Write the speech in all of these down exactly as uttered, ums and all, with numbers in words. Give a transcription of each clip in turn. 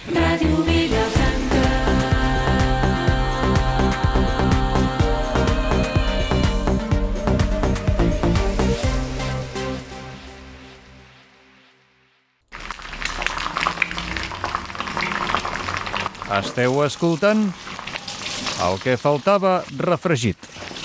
Ràdio Vilafranca. Esteu escoltant el que faltava refregit.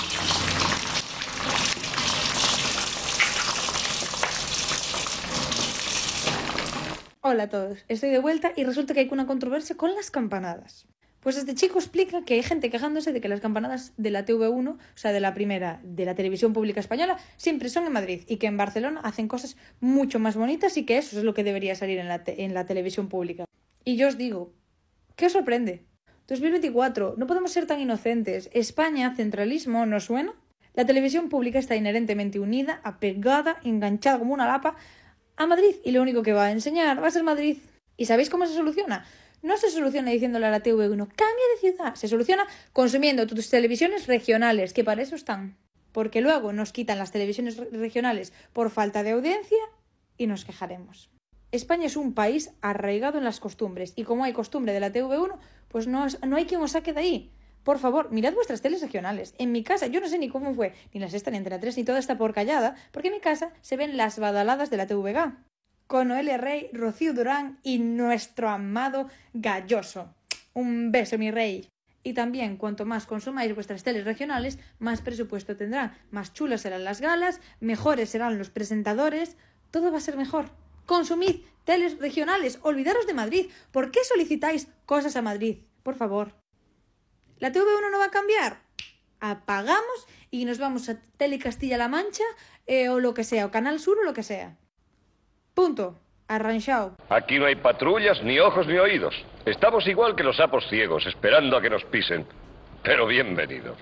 Hola a todos, estoy de vuelta y resulta que hay una controversia con las campanadas. Pues este chico explica que hay gente quejándose de que las campanadas de la T V uno, o sea, de la primera, de la televisión pública española, siempre son en Madrid y que en Barcelona hacen cosas mucho más bonitas y que eso es lo que debería salir en la, te- en la televisión pública. Y yo os digo, ¿qué os sorprende? dos mil veinticuatro, no podemos ser tan inocentes. España, centralismo, ¿no suena? La televisión pública está inherentemente unida, apegada, enganchada como una lapa a Madrid y lo único que va a enseñar va a ser Madrid. ¿Y sabéis cómo se soluciona? No se soluciona diciéndole a la T V uno, cambia de ciudad. Se soluciona consumiendo tus televisiones regionales, que para eso están. Porque luego nos quitan las televisiones re- regionales por falta de audiencia y nos quejaremos. España es un país arraigado en las costumbres y como hay costumbre de la T V uno, pues no, es- no hay quien os saque de ahí. Por favor, mirad vuestras teles regionales. En mi casa, yo no sé ni cómo fue, ni la Sexta, ni Antena tres, ni toda esta porcallada, porque en mi casa se ven las badaladas de la T V G. Con Noelia Rey, Rocío Durán y nuestro amado Galloso. Un beso, mi rey. Y también, cuanto más consumáis vuestras teles regionales, más presupuesto tendrán. Más chulas serán las galas, mejores serán los presentadores. Todo va a ser mejor. Consumid teles regionales, olvidaros de Madrid. ¿Por qué solicitáis cosas a Madrid? Por favor. ¿La T V uno no va a cambiar? Apagamos y nos vamos a Tele Castilla-La Mancha eh, o lo que sea, o Canal Sur o lo que sea. Punto. Arranchao. Aquí no hay patrullas, ni ojos, ni oídos. Estamos igual que los sapos ciegos, esperando a que nos pisen. Pero bienvenidos.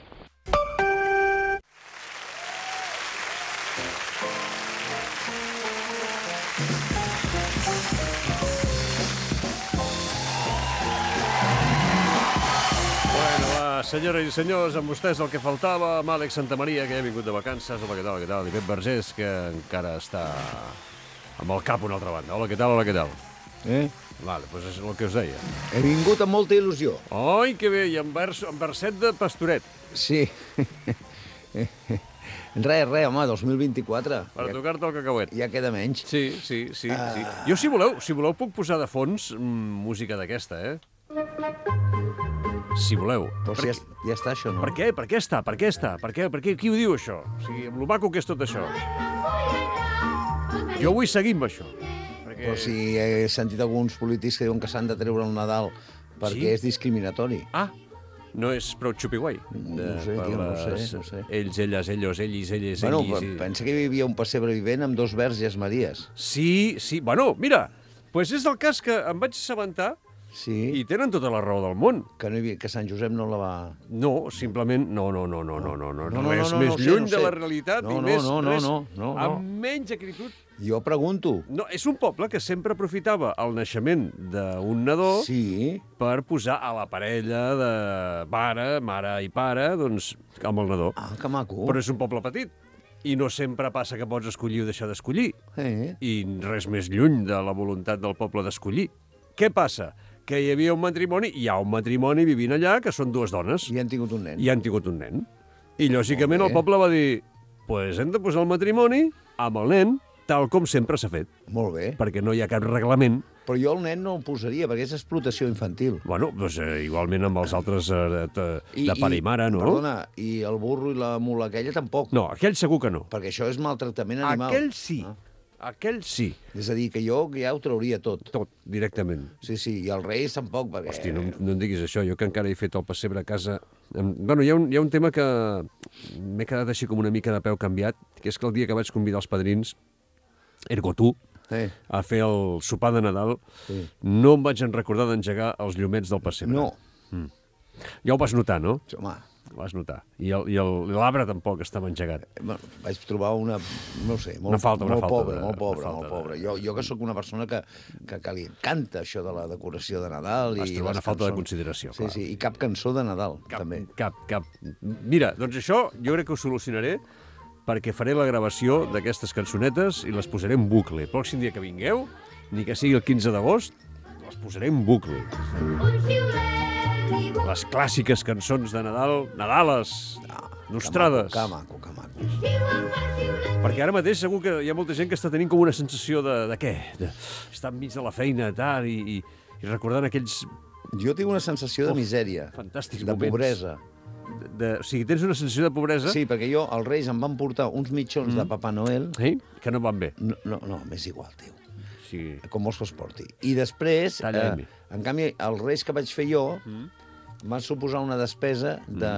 Bueno, va, senyores i senyors, amb vostès el que faltava, amb Àlex Santamaria, que ja ha vingut de vacances. Hola, què tal, què tal? I Pep Vergés, que encara està amb el cap a una altra banda. Hola, què tal, hola, què tal? Eh? Vale, doncs és el que us deia. He vingut amb molta il·lusió. Ai, que bé, i amb, vers, amb verset de pastoret. Sí. Res, res, home, dos mil vint-i-quatre. Per Ja, tocar-te el cacauet. ja queda menys. Sí, sí, sí, Ah. sí. Jo, si voleu, si voleu, puc posar de fons mm, música d'aquesta, eh? Si voleu. Però si ja, ja està, això, no? Per què? Per què està? Per què està? Per què? Per què? Qui ho diu, això? O sigui, amb lo maco que és tot això. Jo vull seguir amb això. Perquè... Però si he sentit alguns polítics que diuen que s'han de treure el Nadal perquè Sí? és discriminatori. Ah, no és prou xupiguai? No ho sé, tio, no ho sé, no ho sé. Ells, elles, ellos, ells, elles, Bueno, ells... pe- pensa que hi havia un pessebre vivent amb dos verges Maries. Sí, sí. Bueno, mira, pues és el cas que em vaig assabentar Sí, i tenen tota la raó del món. que, no hi havia, que Sant Josep no la va... No, simplement, no, no, no, no, no, no, no, No, no, res no, no, més no sé, lluny no de sé. la realitat No, i no, més, no, no, res, no, no, no. amb menys acritud. Jo pregunto. No, és un poble que sempre aprofitava el naixement d'un nadó Sí, per posar a la parella de pare, mare i pare, doncs, amb el nadó. ah, que maco. Però és un poble petit. I no sempre passa que pots escollir o deixar d'escollir. Eh? I res més lluny de la voluntat del poble d'escollir. Què passa? Que hi havia un matrimoni, hi ha un matrimoni vivint allà, que són dues dones, I han tingut un nen. i han tingut un nen. I, lògicament, Molt el bé. poble va dir pues hem de posar el matrimoni amb el nen, tal com sempre s'ha fet, Molt bé. perquè no hi ha cap reglament. Però jo el nen no el posaria, perquè és explotació infantil. Bueno, doncs, eh, igualment amb els altres eh, de, de pare i mare, no? Perdona, i el burro i la mula aquella tampoc. No, aquell segur que no. Perquè això és maltractament animal. Aquell sí. Ah. Aquell sí. És a dir, que jo ja ho trauria tot. Tot, directament. Sí, sí, i els reis tampoc, perquè... Hosti, no, em- no em diguis això, jo que encara he fet el pessebre a casa... Em- Bueno, hi ha un, hi ha un tema que m'he quedat així com una mica de peu canviat, que és que el dia que vaig convidar els padrins, ergo tu, Eh, a fer el sopar de Nadal, Sí. no em vaig en recordar d'engegar els llumets del pessebre. no, Ja ho vas notar, no? home, Ho vas notar. I el- i el- l'arbre tampoc estava engegat. bueno, vaig trobar una, no ho sé, molt, Una falta, una molt falta pobra, de- molt una pobra, falta molt de- pobra. Jo, jo que sóc una persona que, que, que li encanta això de la decoració de Nadal Vas i trobar les una falta de cançons. consideració, Sí, clar. sí, i cap cançó de Nadal, Cap, també. cap, cap. Mira, doncs això jo crec que ho solucionaré perquè faré la gravació d'aquestes cançonetes i les posaré en bucle. El pròxim dia que vingueu, ni que sigui el quinze d'agost, les posaré en bucle. Les clàssiques cançons de Nadal, Nadales, nostrades. Que maco, que maco, que maco. Perquè ara mateix segur que hi ha molta gent que està tenint com una sensació de, de què? De, estar enmig de la feina, tal, i, i, i recordant aquells... Jo tinc una sensació de misèria. Fantàstics de moments. pobresa. De, de, o sigui, tens una sensació de pobresa... Sí, perquè jo, els Reis em van portar uns mitjons mm. de Papa Noel... Sí? Que no van bé. No, no, no m'és igual, tio. Sí. Com vols que es porti. I després, eh, en canvi, els Reis que vaig fer jo mm. van suposar una despesa de...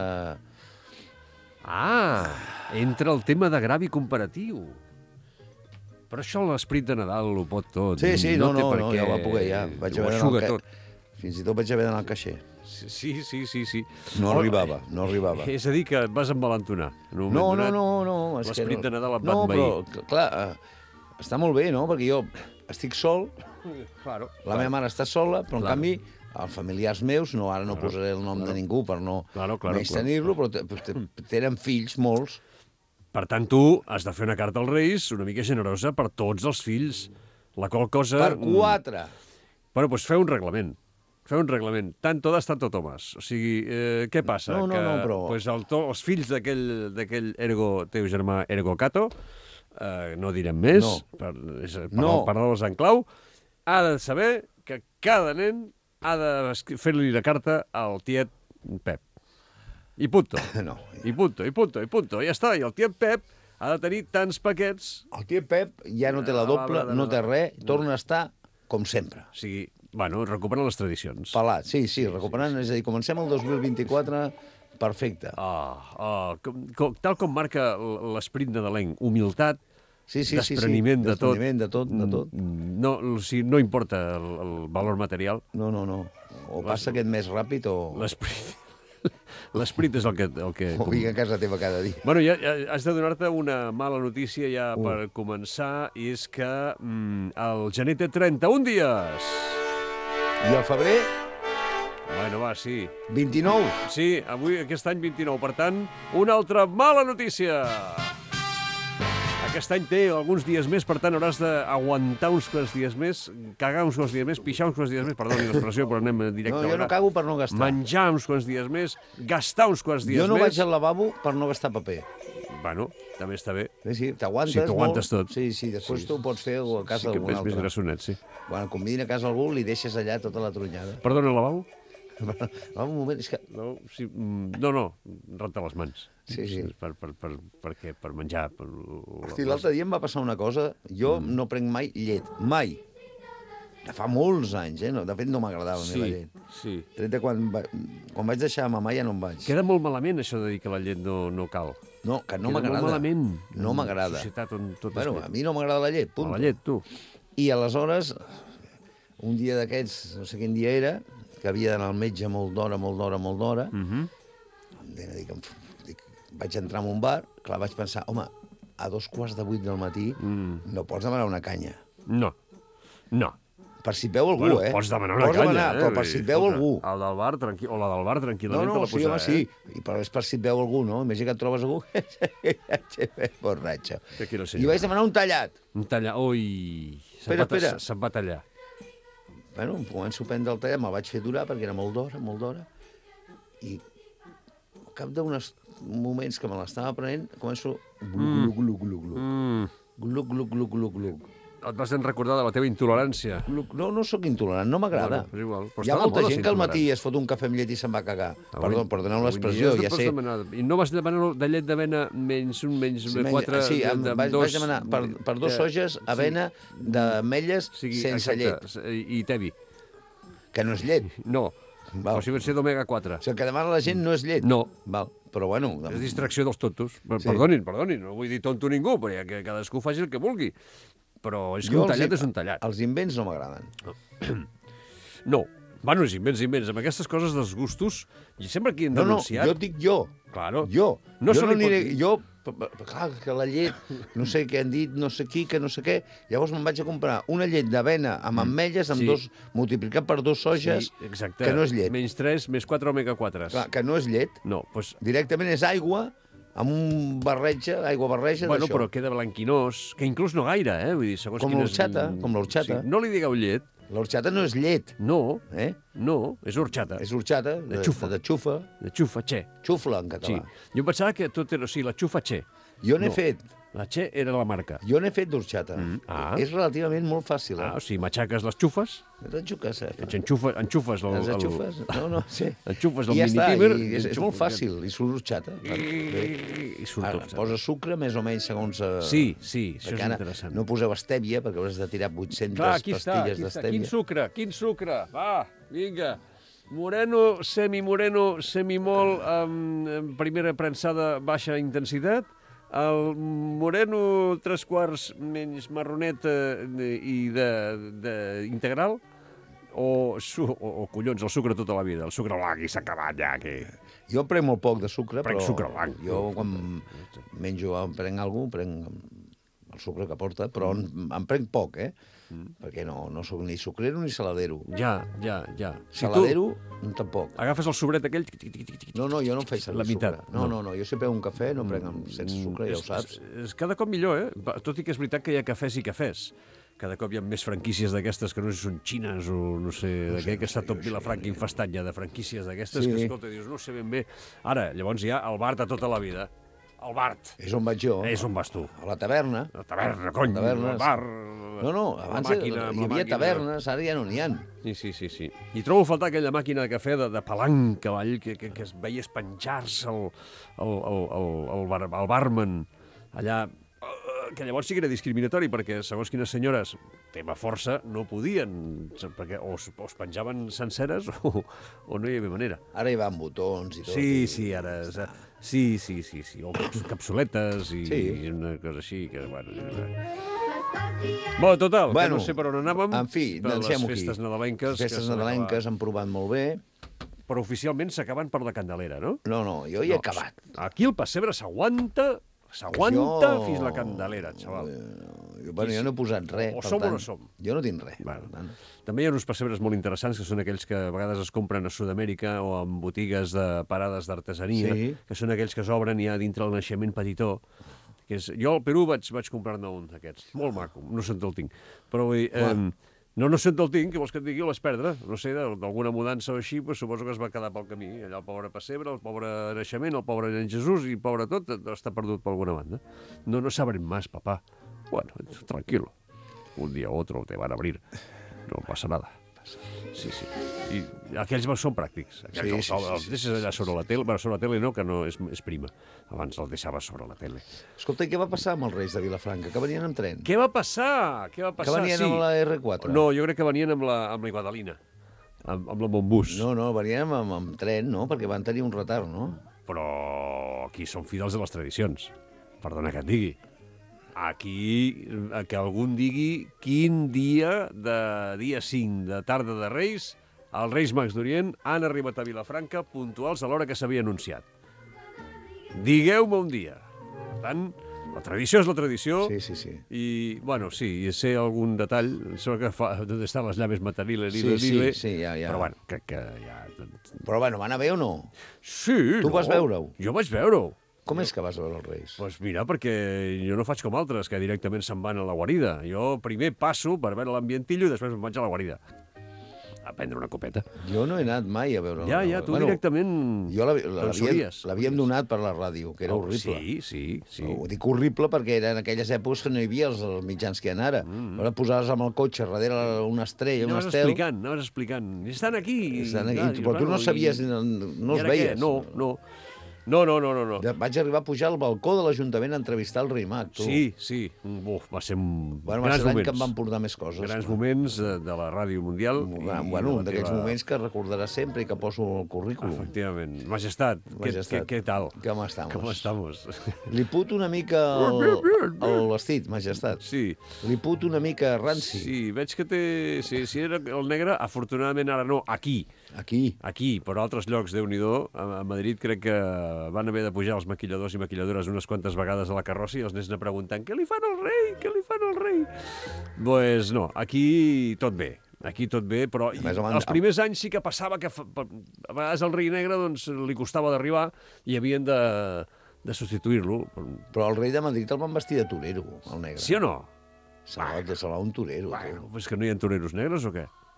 Ah, entra el tema de gravi comparatiu. Però això l'esperit de Nadal ho pot tot. Sí, sí, no, no, no, no ja ho va poder, ja. Vaig ho haver aixuga d'anar al tot. ca... Fins i tot vaig haver d'anar al caixer. Sí, sí, sí, sí. No Oh, arribava, no arribava. És a dir, que et vas envalentonar. No, no, no, no. és que L'esperit no. de Nadal et va No, envair. però, clar, eh, està molt bé, no? Perquè jo estic sol, Claro, la meva mare està sola, però en Claro. canvi els familiars meus, no, ara no Claro, posaré el nom claro. de ningú per no Claro, claro, menys tenir-lo, però te- te- tenen fills, molts. Per tant, tu has de fer una carta als Reis una mica generosa per tots els fills, la qual cosa... Per quatre. Bueno, doncs feu un reglament. Feu un reglament. Tanto das, tanto tomas. O sigui, eh, què passa? No, no, que, no, però- Pues el, to, els fills d'aquell d'aquell ergo, teu germà Ergo Cato, eh, no direm més, No. per, és, per, No. paraules en clau, ha de saber que cada nen ha de escri- fer-li la carta al tiet Pep. I punto. No. I punto, i punto, i punto. I ja està. I el tiet Pep ha de tenir tants paquets. El tio Pep ja no té la A doble, l'arbre de no té Nadal. res, torna a estar com sempre. O sigui, bueno, recuperen les tradicions. Pelat, sí, sí, recuperant, és a dir, comencem el dos mil vint-i-quatre perfecte. Ah, ah, com, com, tal com marca l- l'esperit nadalenc, humilitat, Sí, sí, sí, sí. despreniment de tot. Despreniment de tot, de tot. Mm, No, o sigui, no importa el, el valor material, No, no, no. O passa aquest més ràpid o, l'esperit l'esperit és el que... El que o vinc a casa teva cada dia. Bueno, ja, ja has de donar-te una mala notícia ja uh. per començar, i és que mm, el gener té trenta-un dies. I al febrer, Bueno, va, sí. vint-i-nou. Sí, avui, aquest any vint-i-nou. Per tant, una altra mala notícia. Aquest any té alguns dies més, per tant hauràs d'aguantar uns quants dies més, cagar uns quants dies més, pixar uns quants dies més, perdoni l'expressió, però anem directe No, a jo no l'hora. cago per no gastar. Menjar uns quants dies més, gastar uns quants dies Jo no més. vaig al lavabo per no gastar paper. Bueno, també està bé. Sí, sí, t'aguantes Sí, t'ho aguantes molt. tot. Sí, sí, després Sí. tu ho pots fer a casa Sí que d'algun és més altre. grassonet, sí. Quan convidin a casa algú, li deixes allà tota la tronyada. Perdona, el lavabo? Va, un moment, és que... No, sí, mm, no, no, rentar les mans. Sí, sí. Per, per, per, per, què? Per menjar. Per, Hosti, l'altre dia em va passar una cosa. Jo Mm. no prenc mai llet. Mai. De fa molts anys, eh? No, de fet, no m'agradava a mi la Sí, llet. sí. Tret de quan, va... quan vaig deixar mamà ja no em vaig. Queda molt malament això de dir que la llet no, no cal. No, que no Queda molt m'agrada. malament. No En m'agrada. una societat on tot Bueno, és a llet. mi no m'agrada la llet, punt. La llet, tu. I aleshores, un dia d'aquests, no sé quin dia era, que havia d'anar al metge molt d'hora, molt d'hora, molt d'hora, Mm -hmm. em dic, em f- dic, vaig entrar en un bar, clar, vaig pensar, home, a dos quarts de vuit del matí Mm. no pots demanar una canya. No, no. Per si et veu algú, Bueno, eh? pots demanar una pots canya, demanar, eh? Però per si et veu Escolta, algú. El del bar, tranqui... o la del bar, No, tranquil·lament, no, te la sí, home, posarà, sí. eh? I però és per si et veu algú, no? Imagina que et trobes algú borratxo. Que aquí no sé I jo. vaig demanar un tallat. Un tallar... Ui... se'n Espera, va ta- espera. Se'n va tallar. Bueno, em començo a prendre el tallat, me'l vaig fer durar perquè era molt d'hora, molt d'hora. I al cap d'uns moments que me l'estava prenent, començo... Gluc, gluc, gluc, gluc. Mm. Gluc, gluc, gluc, gluc, gluc. Et vas recordar de la teva intolerància. Gluc. No, no sóc intolerant, no m'agrada. Bueno, és igual. Però Hi ha està de molta moda gent ser que al matí intolerant. es fot un cafè amb llet i se'n va cagar. Avui- Perdó, perdoneu avui l'expressió, dia ja no pots sé. Demanar... I no vas demanar de llet d'avena menys un, menys Sí, menys- quatre... sí, de, em, de, vaig, dos, vaig demanar per, per dos eh, soges, avena, d'ametlles, o sigui, sense exacte, llet. I, i tevi. Que no és llet. No. Val. O sigui, va ser d'omega quatre. O sigui, el que demana la gent no és llet. No. Val. Però bueno... És distracció dels tontos. Per, Sí. Perdonin, perdonin, no vull dir tonto ningú, però ja que cadascú faci el que vulgui. Però és que jo un els tallat in- és un tallat. Els invents no m'agraden. No. Bueno, és invents, invents. Amb aquestes coses dels gustos, i sempre que han No, no, denunciat... jo dic jo. Claro. Jo. No jo se no li pot aniré... dir. Jo, p- p- clar, que la llet, no sé què han dit, no sé qui, que no sé què. Llavors me'n vaig a comprar una llet d'avena amb ametlles, amb Sí. dos, multiplicat per dos soges, Sí, exacte. que no és llet. Menys tres, més quatre omega quatre. Clar, que no és llet. No, doncs... Directament és aigua amb un barreja, aigua barreja Bueno, d'això. però queda blanquinós, que inclús no gaire, eh? Vull dir, segons Com quines- l'horchata, com l'horchata. Sí, no li digueu llet, L'horchata no és llet, No, eh? no, és horchata. És horchata de, De xufa. de xufa, De xufa, che. xufla en Sí. català. Jo pensava que tot era... O sigui, la xufa che. Jo n'he No. fet, La che era la marca. jo n'he fet d'horchata. Mm, ah. És relativament molt fàcil, eh? Ah, o sigui, matxaques les xufes, T'enxuques, eh? ets enxufa, enxufes el... Les el- enxufes? No, no, sí. Enxufes el I ja està, mini-timer... i és, és molt fàcil, i surt horchata. I, i surt Ara, tot. posa sucre més o menys segons... Eh, Sí, sí, això perquè és ara interessant. No poseu estèvia, perquè hauràs de tirar vuit-centes Clar, aquí està, pastilles aquí està. d'estèvia. Quin sucre, quin sucre. Va, vinga. Moreno, semimoreno, semimol, amb, amb primera prensada baixa intensitat. El moreno tres quarts menys marronet eh, i de, de integral. O, su, o, o collons, el sucre tota la vida. El sucre blanc i s'ha acabat ja. Que... Jo en prenc molt poc de sucre, Prenc però sucre blanc. jo quan menjo, em prenc alguna cosa, prenc el sucre que porta, però en, en prenc poc, eh? Mm. Perquè no, no sóc ni sucrero ni saladero. Ja, ja, ja. Si Saladero, tu... tampoc. agafes el sobret aquell... tic, tic, tic, tic, tic, No, no, jo no em faig servir La meitat, sucre. No, no. no, no, jo sempre un cafè no prenc amb, sense sucre, ja ho És- saps. És, és cada cop millor, eh? Va, tot i que és veritat que hi ha cafès i cafès. Cada cop hi ha més franquícies d'aquestes que no sé si són xines o no sé de què, que està tot Vilafranca infestat ja de franquícies d'aquestes Sí. que, escolta, dius, no sé ben bé. Ara, llavors hi ha el bar de tota la vida. El bar. És on vaig jo. És on vas tu. A la taverna. La taverna, cony, tavernes. el bar... No, no, la abans màquina, hi amb la havia màquina. tavernes, ara ja no n'hi ha. Sí, sí, sí, sí. I trobo a faltar aquella màquina de cafè de, de palanca, avall, que, que, que es veies penjar-se el, el, el, el, el, bar, el barman allà, eh, que llavors sí que era discriminatori, perquè segons quines senyores, tema força, no podien, perquè o es, o es penjaven senceres o, o no hi havia manera. Ara hi va amb botons i tot. Sí, i- sí, ara... és- Sí, sí, sí, sí. O caps- capsuletes i, Sí. i una cosa així, que, bueno... Bueno, total, que Bueno, no sé per on anàvem. En fi, per les deixem-ho aquí. festes nadalenques. Les festes que s'han nadalenques han provat molt bé. acabat. Però oficialment s'acaben per la Candelera, no? No, no, jo hi he acabat. Aquí el pessebre s'aguanta, s'aguanta Jo- fins la Candelera, xaval. Eh, Bueno, jo no he posat res. O per som o tant, no som. Jo no tinc res. Bueno. Per tant. També hi ha uns pessebres molt interessants, que són aquells que a vegades es compren a Sud-amèrica o en botigues de parades d'artesania, Sí. que són aquells que s'obren ja dintre el naixement petitó. Que és... Jo al Perú vaig, vaig comprar-ne un d'aquests. Molt maco, no sé on te'l tinc. Però vull dir, eh, no, no sé on te'l tinc, que vols que et digui, el vaig perdre. No sé, de- d'alguna mudança o així, doncs suposo que es va quedar pel camí. Allà el pobre pessebre, el pobre naixement, el pobre nen Jesús i el pobre tot, està perdut per alguna banda. No, no sabrem más, papá. Bueno, tranquilo. Un día u otro te van a abrir. No pasa nada. Sí, sí. I aquells són pràctics. Aquells Sí, els, sí, sí, els sí, deixes allà sobre la tele. Bueno, sobre la tele no, que no és, és prima. Abans el deixaves sobre la tele. Escolta, i què va passar amb els Reis de Vilafranca? Que venien amb tren? Què va passar? Què va Que passar? venien sí. amb la erre quatre? No, jo crec que venien amb la, amb la Iguadalina. Amb, amb la Montbus. No, no, venien amb, amb tren, no? Perquè van tenir un retard, no? Però aquí són fidels de les tradicions. Perdona que et digui. Aquí, eh, que algun digui quin dia de dia cinc de tarda de Reis els Reis Mags d'Orient han arribat a Vilafranca puntuals a l'hora que s'havia anunciat. Digueu-me un dia. Per tant, la tradició és la tradició. Sí, sí, sí. I, bueno, sí, i sé algun detall. Sembla que fa... D'on estan les llaves materile, Sí, lile, sí, lile. sí, ja, ja. Però, bueno, crec que ja... Però, bueno, van a bé o no? Sí, Tu no? vas veure-ho? Jo vaig veure-ho. Com és que vas veure els Reis? Doncs pues mira, perquè jo no faig com altres, que directament se'n van a la guarida. Jo primer passo per veure l'ambientillo i després me'n vaig a la guarida. A prendre una copeta. Jo no he anat mai a veure... Ja, ja, tu directament... Jo l'havi- te'n l'havíem sabries. l'havíem donat per la ràdio, que era Oh, horrible. Sí, sí, sí. Ho dic horrible perquè era en aquelles èpoques que no hi havia els, els mitjans que hi ha ara. Mm. Ara posaves amb el cotxe darrere una estrella, un Anaves estel... explicant, anaves explicant. Estan aquí. Estan aquí, Clar, dius, però tu no bueno, sabies, i- no, no i els ara què? veies. No, no. No, no, no, no. no. Ja vaig arribar a pujar al balcó de l'Ajuntament a entrevistar el rei Mag, tu. Sí, sí. Uf, va ser un... Bueno, va grans ser l'any moments. que em van portar més coses. Grans moments de, de la ràdio mundial. i Bueno, de un la d'aquells teva- moments que recordaràs sempre i que poso al currículum. Efectivament. Majestat, Majestat. Què, què, què tal? Com estamos? Com estamos? Li puto una mica el, el vestit, majestat. Sí, Li puto una mica ranci. sí, veig que té... Sí, sí, era el negre, afortunadament ara no, aquí. Aquí. Aquí, però a altres llocs, Déu-n'hi-do, a, a Madrid crec que van haver de pujar els maquilladors i maquilladores unes quantes vegades a la carrossa i els nens anar preguntant què li fan al rei, què li fan al rei? Pues no, aquí tot bé. Aquí tot bé, però A més, home, els primers anys sí que passava que fa- a vegades al rei negre doncs, li costava d'arribar i havien de, de substituir-lo. Però el rei de Madrid el van vestir de torero, el negre. Sí o no? Se va, se va un torero. Bueno, tu. pues que no hi ha toreros negres o què?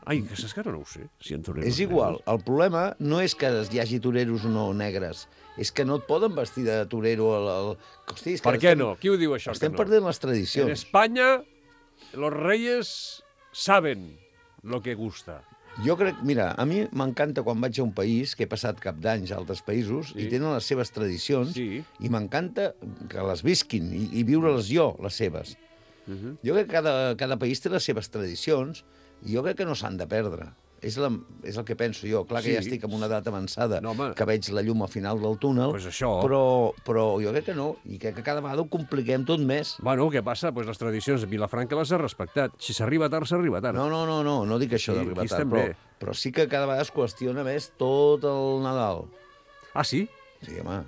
Ai, que saps que ara no ho sé, si en toreros És igual, negres. el problema no és que hi hagi toreros o no negres, és que no et poden vestir de torero... El, el... Hosti, és que Per què estem, no? Qui ho diu, això? Estem que no? perdent les En tradicions. España, los reyes saben lo que gusta. Jo crec, mira, a mi m'encanta quan vaig a un país, que he passat cap d'anys a altres països, Sí. i tenen les seves tradicions, Sí. i m'encanta que les visquin i, i viure-les jo, les seves. Uh -huh. Jo crec que cada, cada país té les seves tradicions i jo crec que no s'han de perdre. És, la, és el que penso jo. Clar que Sí. ja estic en una edat avançada, No, home. que veig la llum al final del túnel, Pues això. però, però jo crec que no, i crec que cada vegada ho compliquem tot més. Bueno, què passa? Pues les tradicions, Vilafranca les ha respectat. Si s'arriba tard, s'arriba tard. No, no, no, no, no dic això Sí, d'arribar aquí tard, estem però, bé. però sí que cada vegada es qüestiona més tot el Nadal. Ah, sí? Sí, home.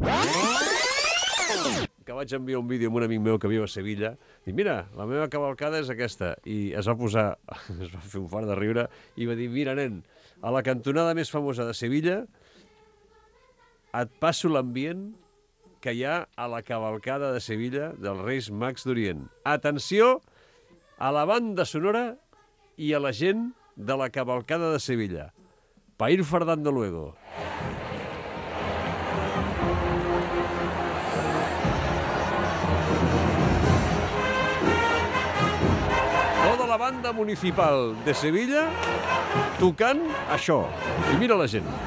Que vaig enviar un vídeo amb un amic meu que viu a Sevilla. Dic, mira, la meva cavalcada és aquesta. I es va posar, es va fer un fart de riure, i va dir, mira, nen, a la cantonada més famosa de Sevilla et passo l'ambient que hi ha a la cavalcada de Sevilla dels Reis Mags d'Orient. Atenció a la banda sonora i a la gent de la cavalcada de Sevilla. Pa ir fardando luego. Toda la banda municipal de Sevilla tocant això. I mira la gent.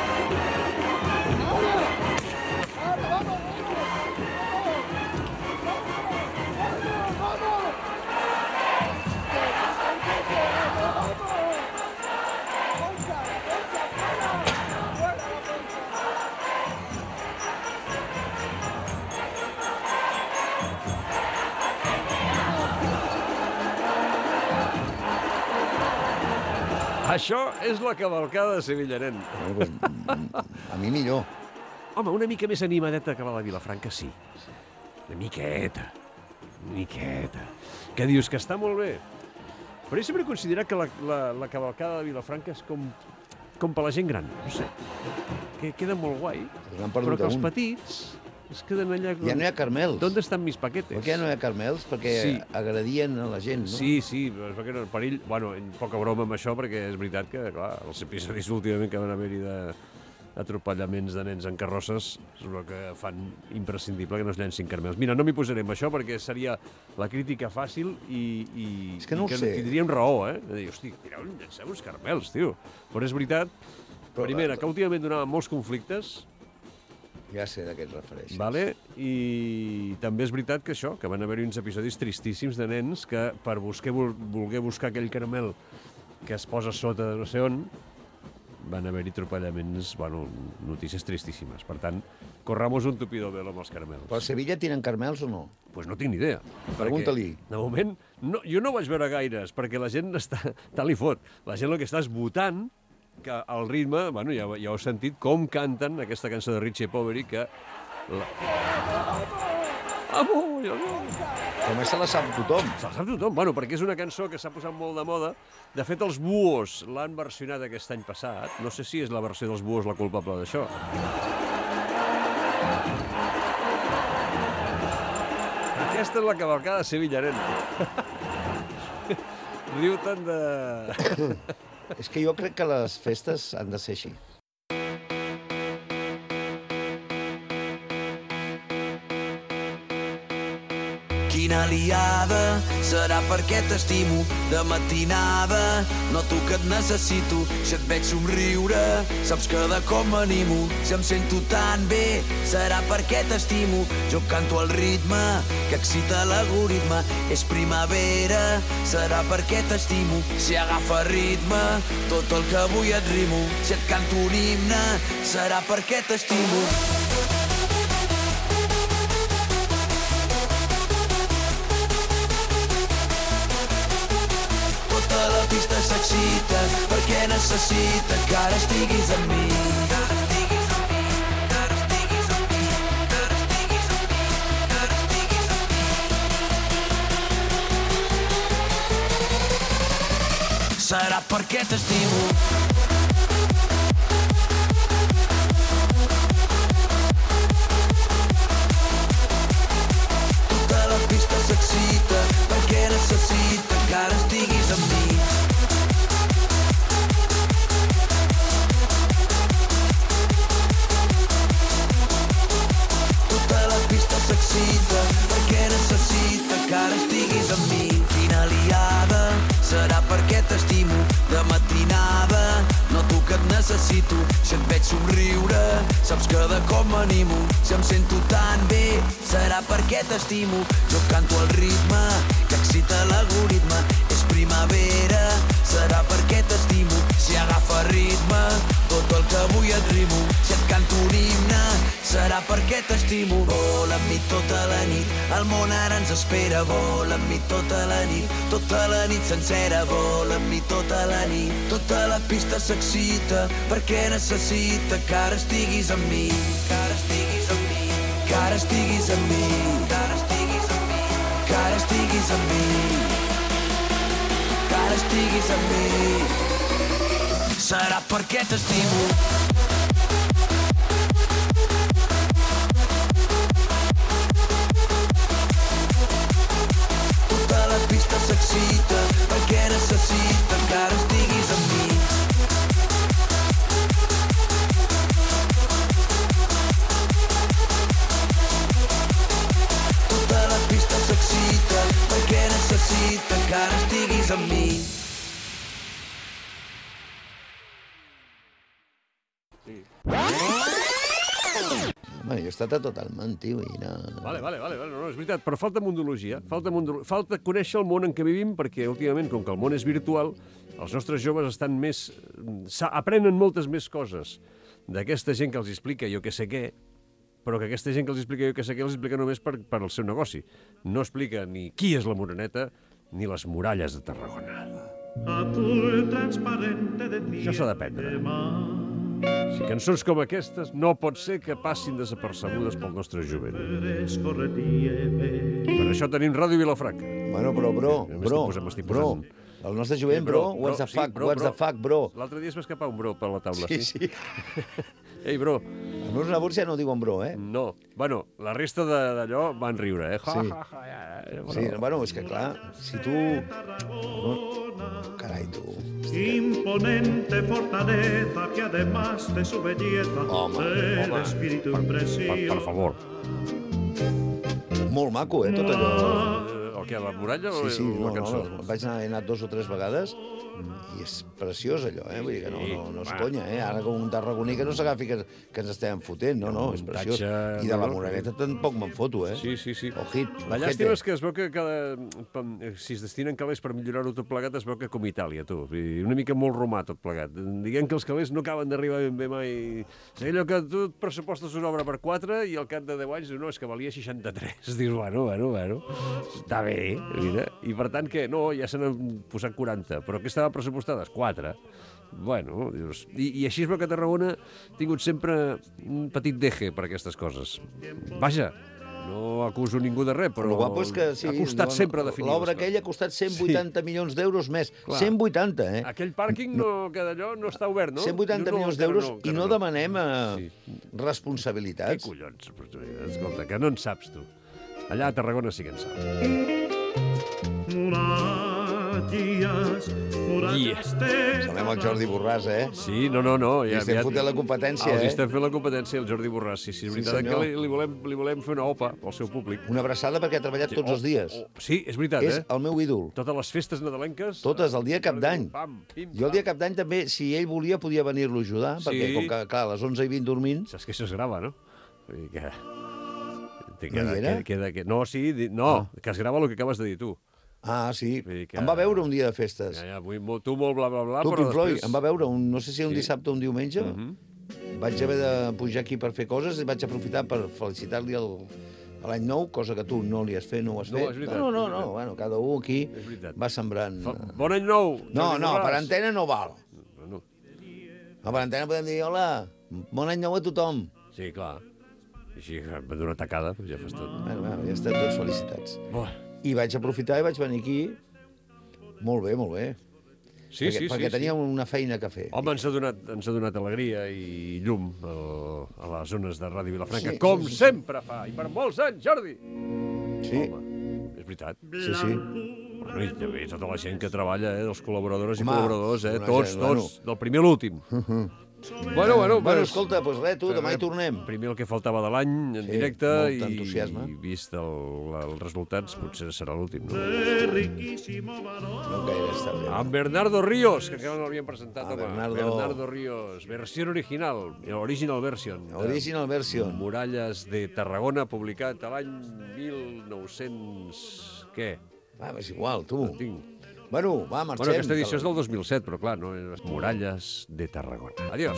Això és la cavalcada de Sevilla, nen. Bueno, pues, mm, a mi millor. Home, una mica més animadeta que la de Vilafranca, sí. Una miqueta. Una miqueta. Que dius que està molt bé. Però jo sempre he considerat que la, la, la cavalcada de Vilafranca és com, com per la gent gran, no sé. Que queda molt guai, N'han però perdut que els un. petits es queden allà... Ja no hi ha carmels. ¿Dónde están mis paquetes? Per què no hi ha carmels? Perquè Sí. agredien a la gent, no? Sí, sí, és perquè no, el perill... Bueno, poca broma amb això, perquè és veritat que, clar, els episodis últimament que van haver-hi de atropellaments de nens en carrosses és el que fan imprescindible que no es llencin carmels. Mira, no m'hi posaré amb això perquè seria la crítica fàcil i, i, És que no i ho sé. tindríem raó, eh? De dir, hosti, tireu, llanceu uns carmels, tio. Però és veritat, Però, primera, eh, que últimament donaven molts conflictes, Ja sé de què et refereixes. vale? I també és veritat que això, que van haver-hi uns episodis tristíssims de nens que per buscar, voler buscar aquell caramel que es posa sota de no sé on, van haver-hi atropellaments, bueno, notícies tristíssimes. Per tant, corramos un tupido velo amb els caramels. Però a Sevilla tiren carmels o no? Pues no tinc ni idea. Pregunta-li. Perquè, de moment, no, jo no vaig veure gaires, perquè la gent està tal i fot. La gent el que està és votant que el ritme, bueno, ja, ja heu sentit com canten aquesta cançó de Richie Poveri, que... La... Amor, amor. Com se la sap tothom. Se la sap tothom, bueno, perquè és una cançó que s'ha posat molt de moda. De fet, els Buos l'han versionat aquest any passat. No sé si és la versió dels Buos la culpable d'això. Aquesta és la cavalcada de Sevilla, nen. Riu-te'n de... És que jo crec que les festes han de ser així. Quina aliada, serà perquè t'estimo de matinada. Noto que et necessito, si et veig somriure, saps que de com m'animo. Si em sento tan bé, serà perquè t'estimo. Jo canto al ritme que excita l'algoritme. És primavera, serà perquè t'estimo. Si agafa ritme, tot el que vull et rimo. Si et canto un himne, serà perquè t'estimo. La pista s'excita perquè necessita que ara estiguis amb mi. Que ara estiguis amb mi, que ara estiguis amb mi, que ara estiguis amb mi, que ara estiguis amb mi. Serà perquè t'estimo. Tota la pista s'excita perquè necessita que ara estiguis amb mi. veig somriure, saps que de com m'animo. Si em sento tan bé, serà perquè t'estimo. Jo canto al ritme que excita l'algoritme. És primavera, serà perquè t'estimo. Si agafa ritme, tot el que vull et rimo. Si et canto un himne, serà perquè t'estimo. Vola amb mi tota la nit, el món ara ens espera. Vola amb mi tota la nit, tota la nit sencera. Vola amb mi tota la nit, tota la pista s'excita, perquè necessita que ara estiguis amb mi. Que ara estiguis amb mi, que ara estiguis amb mi, que ara estiguis amb mi, que ara estiguis amb mi, que ara estiguis amb mi. Serà perquè t'estimo. Tota la pista s'excita, perquè necessita que ara estiguis amb mi. Tota la pista s'excita, perquè necessita que ara estiguis amb mi. Home, jo he estat a tot el món, tio, i no... Vale, vale, vale, vale, no, és veritat, però falta mundologia, falta, mundolo... falta conèixer el món en què vivim, perquè últimament, com que el món és virtual, els nostres joves estan més... aprenen moltes més coses d'aquesta gent que els explica jo què sé què, però que aquesta gent que els explica jo què sé què els explica només per, per al seu negoci. No explica ni qui és la Moreneta ni les muralles de Tarragona. Això s'ha d'aprendre. Si cançons com aquestes no pot ser que passin desapercebudes pel nostre jovent. Per això tenim Ràdio Vilafranca. Bueno, però, bro, bro, posant, bro, posant... el nostre jovent, Sí, bro, bro, what's bro, the sí, fuck, bro, what's bro. the fuck, bro. L'altre dia es va escapar un bro per la taula, Sí, sí? sí. Ei, bro. Els meus nebots ja no diuen bro, eh? No. Bueno, la resta de- d'allò van riure, eh? Ja, Sí. ja, ja, ja. Sí, bueno, és que clar, si tu... No... Carai, tu... Imponente fortaleza que además de su belleza Home, del home, espíritu Per, impresión. per favor. Molt maco, eh, tot allò... Eh, El què, la muralla o Sí, sí, la no, cançó? no, vaig anar, he anat dos o tres vegades i és preciós allò, eh? Vull dir que no, no, no és conya, eh? Ara com un tarragoní que no s'agafi que, que ens estem fotent, no, no, és preciós. muntatge, I de la no, no. Moreneta tampoc me'n foto, eh? Sí, sí, sí. Ojit, La ojete. llàstima és que es veu que cada, pam, si es destinen calés per millorar-ho tot plegat, es veu que com Itàlia, tu. I una mica molt romà tot plegat. Diguem que els calés no acaben d'arribar ben bé mai. És allò que tu et pressupostes una obra per quatre i al cap de deu anys dius, no, és que valia seixanta-tres. Dius, bueno, bueno, bueno, està bé, mira. I per tant, què? No, ja se n'han posat quaranta. Però què estava pressupostades? quatre. Bueno, dius... I, I així es veu que Tarragona ha tingut sempre un petit deje per aquestes coses. Vaja, no acuso ningú de res, però El guapo és que sí, ha costat no, sempre definir l'obra les coses. aquella ha costat cent vuitanta Sí. milions d'euros més. Clar. cent vuitanta, eh? Aquell pàrquing no, que d'allò no està obert, no? cent vuitanta Dius, no, milions encara d'euros no, i encara no demanem eh, Sí. Què responsabilitats. collons? Escolta, que no en saps, tu. Allà a Tarragona sí que en saps. Murallas, murallas de... Salem el Jordi Borràs, eh? Sí, no, no, no. I estem fotent la competència, Els eh? estem fent la competència, el Jordi Borràs. Sí, sí, és Sí, veritat senyor. que li, li, volem, li volem fer una opa al seu públic. Una abraçada perquè ha treballat tots Oh, els dies. oh, sí, és veritat, És eh? el meu ídol. Totes les festes nadalenques... Totes, el dia de Cap d'Any. Pam, pim, Jo el dia de pam. Cap d'Any també, si ell volia, podia venir-lo a ajudar, perquè Sí. com que, clar, a les onze i vint dormint... Saps que això es grava, no? Vull dir que... que No hi era? Queda, queda, queda, no, sí, di- no, que es grava el que acabes de dir tu. Ah, sí. Vull dir que- Em va veure un dia de festes. Ja, ja, vull, molt- tu molt bla, bla, bla, Tu, però Pink Floyd, després... em va veure, un, no sé si un Sí. dissabte o un diumenge. Mhm. Vaig haver de pujar aquí per fer coses i vaig aprofitar per felicitar-li el, a l'any nou, cosa que tu no li has fet, no ho has No, fet. és veritat, no, no, és no, veritat. bueno, cada un aquí És veritat. va sembrant... Fa... Bon any nou! No, Jordi no, Borràs. per antena no val. Bueno, No, per antena podem dir, hola, bon any nou a tothom. sí, clar. Així que em va donar tacada, ja fas tot. Bueno, bueno, ja estem tots felicitats. Buah. I vaig aprofitar i vaig venir aquí. Molt bé, molt bé. Sí, perquè, sí, perquè sí. tenia sí. una feina que fer. Home, ens ha donat, ens ha donat alegria i llum al, a les zones de Ràdio Vilafranca, Sí, com sí, sí, sí. sempre fa, i per molts anys, Jordi! Sí, Home, és veritat. sí, sí. Bueno, i també tota la gent que treballa, eh, dels col·laboradors i Home, col·laboradors, eh, una tots, gent, tots, del primer a l'últim. Bueno, bueno, Bueno, pues, escolta, doncs res, tu, demà hi tornem. primer el que faltava de l'any en Sí, directe molt i, entusiasme. i vist el, els resultats potser serà l'últim, no? de riquísimo valor. No gaire està bé. Amb Bernardo Ríos, que encara no l'havíem presentat, Ah, home. Bernardo. Bernardo Ríos, versió original, original version. de Original version. Muralles de Tarragona, publicat a l'any mil nou-cents... Què? Va, és igual, tu. No tinc. Bueno, va, marxem. Bueno, aquesta edició és del dos mil set, però clar, no? Les Muralles de Tarragona. Adiós.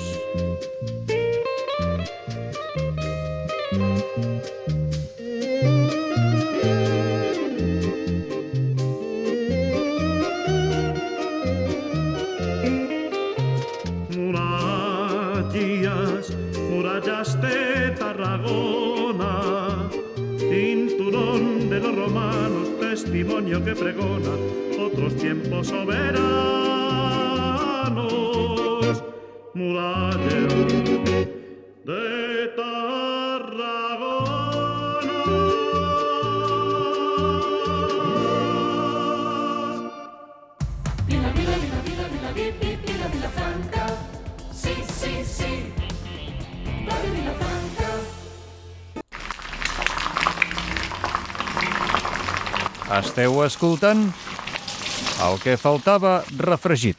Murallas, murallas de Tarragona, cinturón de los romanos, testimonio que pregona otros tiempos soberanos. Murallas de Tarragona. Vila, vila, vila, vila, vila, vi, vi, vila, vila Franca. Sí, sí, sí. La de Vila Franca. Esteu escoltant el que faltava refregit.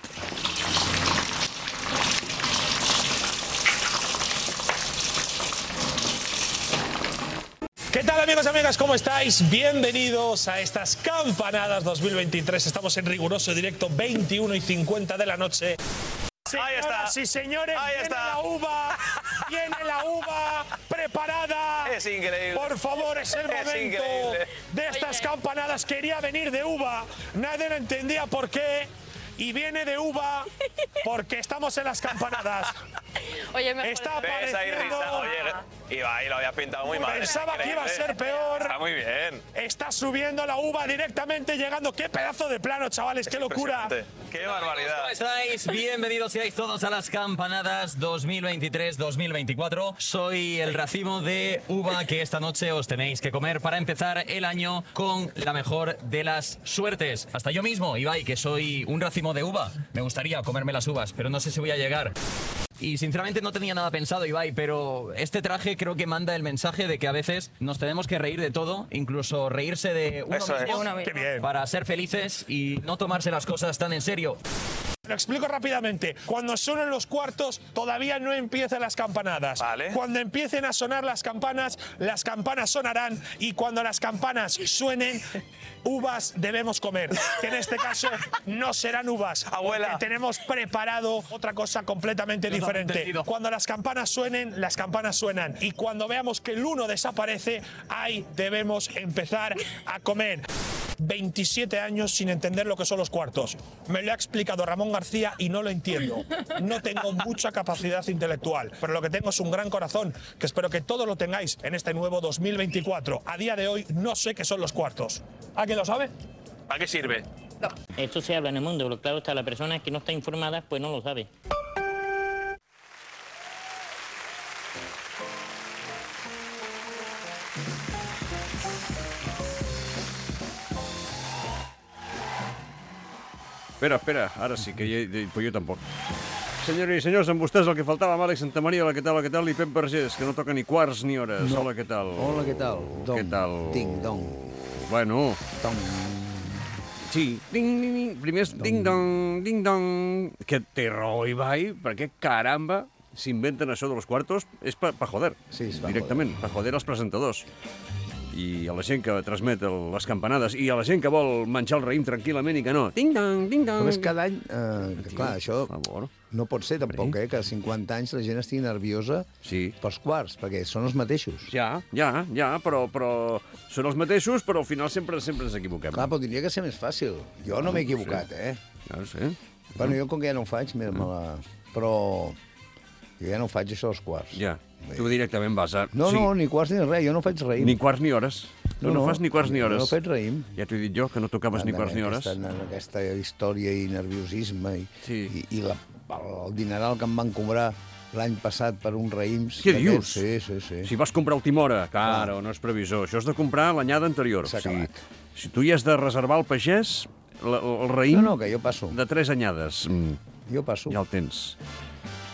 ¿Qué tal, amigos y amigas? ¿Cómo estáis? Bienvenidos a estas campanadas dos mil veintitrés. Estamos en riguroso directo, veintiuno y cincuenta de la noche. Señoras Ahí está. y señores, Ahí viene está. la uva, viene la uva preparada. Es increíble. Por favor, es el Es momento increíble. de estas campanadas. Quería venir de uva, nadie lo entendía por qué. Y viene de uva porque estamos en las campanadas. Oye, me Está ¿Ves ahí apareciendo... risa? Oye, iba ahí, lo había pintado muy mal. Pensaba que iba a Increíble. ser peor. Está muy bien. Está subiendo la uva directamente, llegando. ¡Qué pedazo de plano, chavales! ¡Qué locura! Impresionante. ¡Qué barbaridad! ¿Cómo estáis? Bienvenidos seáis todos a las campanadas dos mil veintitrés dos mil veinticuatro. Soy el racimo de uva que esta noche os tenéis que comer para empezar el año con la mejor de las suertes. Hasta yo mismo, Ibai, que soy un racimo de uva. Me gustaría comerme las uvas, pero no sé si voy a llegar. Y sinceramente no tenía nada pensado, Ibai, pero este traje creo que manda el mensaje de que a veces nos tenemos que reír de todo, incluso reírse de uno Eso es. mismo, De uno mismo. Qué bien. para ser felices y no tomarse las cosas tan en serio. Lo explico rápidamente. Cuando suenen los cuartos, todavía no empiezan las campanadas. Vale. Cuando empiecen a sonar las campanas, las campanas sonarán. Y cuando las campanas suenen, uvas debemos comer. Que en este caso no serán uvas. Abuela. Porque tenemos preparado otra cosa completamente No te lo he diferente. entendido. Cuando las campanas suenen, las campanas suenan. Y cuando veamos que el uno desaparece, ahí debemos empezar a comer. veintisiete años sin entender lo que son los cuartos. Me lo ha explicado Ramón García y no lo entiendo. No tengo mucha capacidad intelectual, pero lo que tengo es un gran corazón, que espero que todos lo tengáis en este nuevo dos mil veinticuatro. A día de hoy no sé qué son los cuartos. ¿Alguien lo sabe? ¿Para qué sirve? Esto se habla en el mundo, pero claro está, la persona que no está informada pues no lo sabe. Espera, espera, ara sí, que jo, però jo tampoc. Senyores i senyors, amb vostès el que faltava, amb Àlex Santamaria, hola, què tal, hola, què tal, i Pep Vergés, que no toca ni quarts ni hores. No. Hola, què tal? Hola, què tal? Dong. Què tal? Ding, dong. Bueno, Dong. sí. Ding, ding, ding. Primer és ding-dong, ding-dong. Que té raó, Ibai, perquè, caramba, s'inventen això de los cuartos, és per pa joder. Sí, és pa directament, per joder els presentadors. I a la gent que transmet el, les campanades, i a la gent que vol menjar el raïm tranquil·lament i que no. Ding-dong, ding-dong. Només cada any, eh, que, clar, això Per favor. no pot ser tampoc, eh, que a cinquanta anys la gent estigui nerviosa Sí. pels quarts, perquè són els mateixos. Ja, ja, ja, però, però són els mateixos, però al final sempre sempre ens equivoquem. Clar, però tindria que ser més fàcil. Jo no m'he equivocat, eh? Ja ho sé. Bueno, jo com que ja no ho faig, mira, me la... però jo ja no ho faig això dels quarts. Ja, tu directament vas a... No, no, ni quarts ni res, jo no faig raïm. Ni quarts ni hores. Tu no, no fas ni quarts ni hores. Jo no faig raïm. Ja t'ho he dit jo, que no tocaves ni quarts ni hores. Aquesta, en aquesta història i nerviosisme i, Sí. i, i la, el dineral que em van cobrar l'any passat per uns raïms... Què d'aquests, dius? Sí, sí, sí. Si vas comprar última hora, claro, no és previsor. Això has de comprar l'anyada anterior. S'ha O sigui, acabat. si tu ja has de reservar el pagès, el, el raïm No, no, que jo passo. de tres anyades. Mm, Jo passo. ja el tens.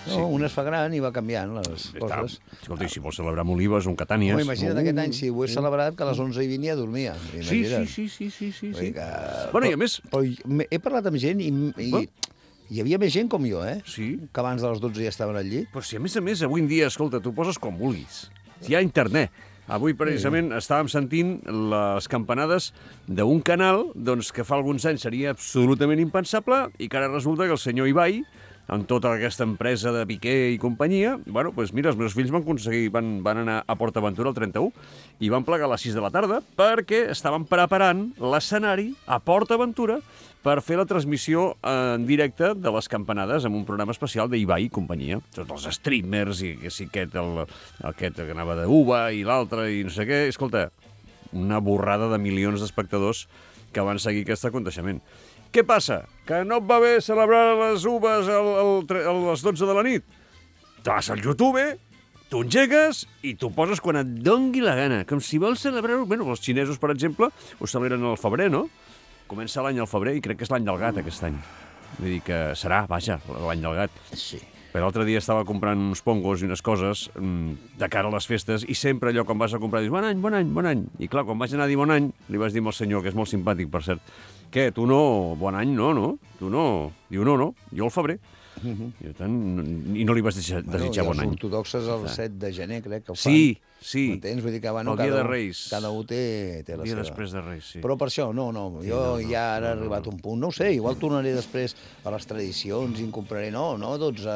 No, un es fa gran i va canviant les coses. Escolta, i si vols celebrar amb olives, un catànies... Home, imagina't aquest any, si ho he celebrat, que a les onze i vint ja dormia. Sí, sí, sí, sí, sí, sí. sí. Que... Bueno, i a més... Però, però he parlat amb gent i, i hi havia més gent com jo, eh? Sí. Que abans de les dotze ja estaven al llit. Però si a més a més, avui en dia, escolta, tu poses com vulguis. Si hi ha internet. Avui, precisament, sí. estàvem sentint les campanades d'un canal doncs, que fa alguns anys seria absolutament impensable i que ara resulta que el senyor Ibai, amb tota aquesta empresa de Piqué i companyia, bueno, doncs mira, els meus fills van aconseguir, van, van anar a PortAventura el trenta-u i van plegar a les sis de la tarda perquè estaven preparant l'escenari a PortAventura per fer la transmissió en directe de les campanades amb un programa especial d'Ibai i companyia. Tots els streamers i que sí, aquest, el, aquest que anava d'Uva i l'altre i no sé què. Escolta, una borrada de milions d'espectadors que van seguir aquest aconteixement. Què passa? Que no et va bé celebrar les uves a les dotze de la nit? Vas al YouTube, tu engegues i tu poses quan et dongui la gana. Com si vols celebrar-ho... Bueno, els xinesos, per exemple, ho celebren al febrer, no? Comença l'any al febrer i crec que és l'any del gat, aquest any. Vull dir que serà, vaja, l'any del gat. Sí. Però l'altre dia estava comprant uns pongos i unes coses de cara a les festes i sempre allò, quan vas a comprar, dius, bon any, bon any, bon any. I clar, quan vaig anar a dir bon any, li vas dir al senyor, que és molt simpàtic, per cert, què, tu no, bon any no, no? Tu no. Diu, no, no, jo al febrer. Uh-huh. I, tant, I no li vas desitjar, bueno, desitjar bon any. Els ortodoxes el set de gener, crec que ho fan. Sí, sí. M'entens? Vull dir que, bueno, el dia cada, de Reis. Cada un té, té la dia seva. Després de Reis, sí. Però per això, no, no. Jo sí, no, no, ja ara he arribat a un punt. No ho sé, igual tornaré després a les tradicions i en compraré, no, no, dotze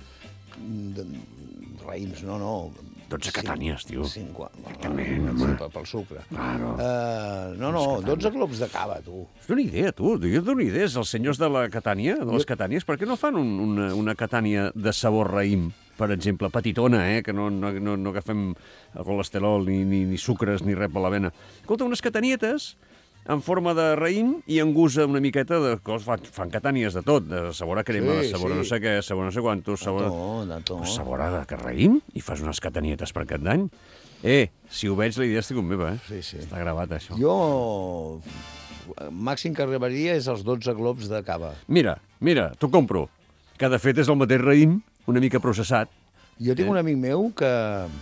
raïms, no, no. dotze catànies, tio. cinquanta. Exactament, home. Pel sucre. Claro. Uh, no, no, dotze globs de cava, tu. És una idea, tu. Jo dono idees. Els senyors de la Catània, de les Catànies, per què no fan un, una, una Catània de sabor raïm, per exemple, petitona, eh? Que no, no, no, no agafem colesterol, ni, ni, ni sucres, ni res per la vena. Escolta, unes catanietes en forma de raïm i angusa una miqueta de cos, fan, fan catànies de tot, de sabor a crema, sí, sabor a sí. no sé què, sabor a no sé quantos, sabor a... Pues sabor a que raïm i fas unes catanietes per aquest d'any. Eh, si ho veig, la idea estic com meva, eh? Sí, sí. Està gravat, això. Jo... Màxim que arribaria és els dotze globs de cava. Mira, mira, t'ho compro. Que de fet és el mateix raïm, una mica processat. Jo tinc eh? un amic meu que...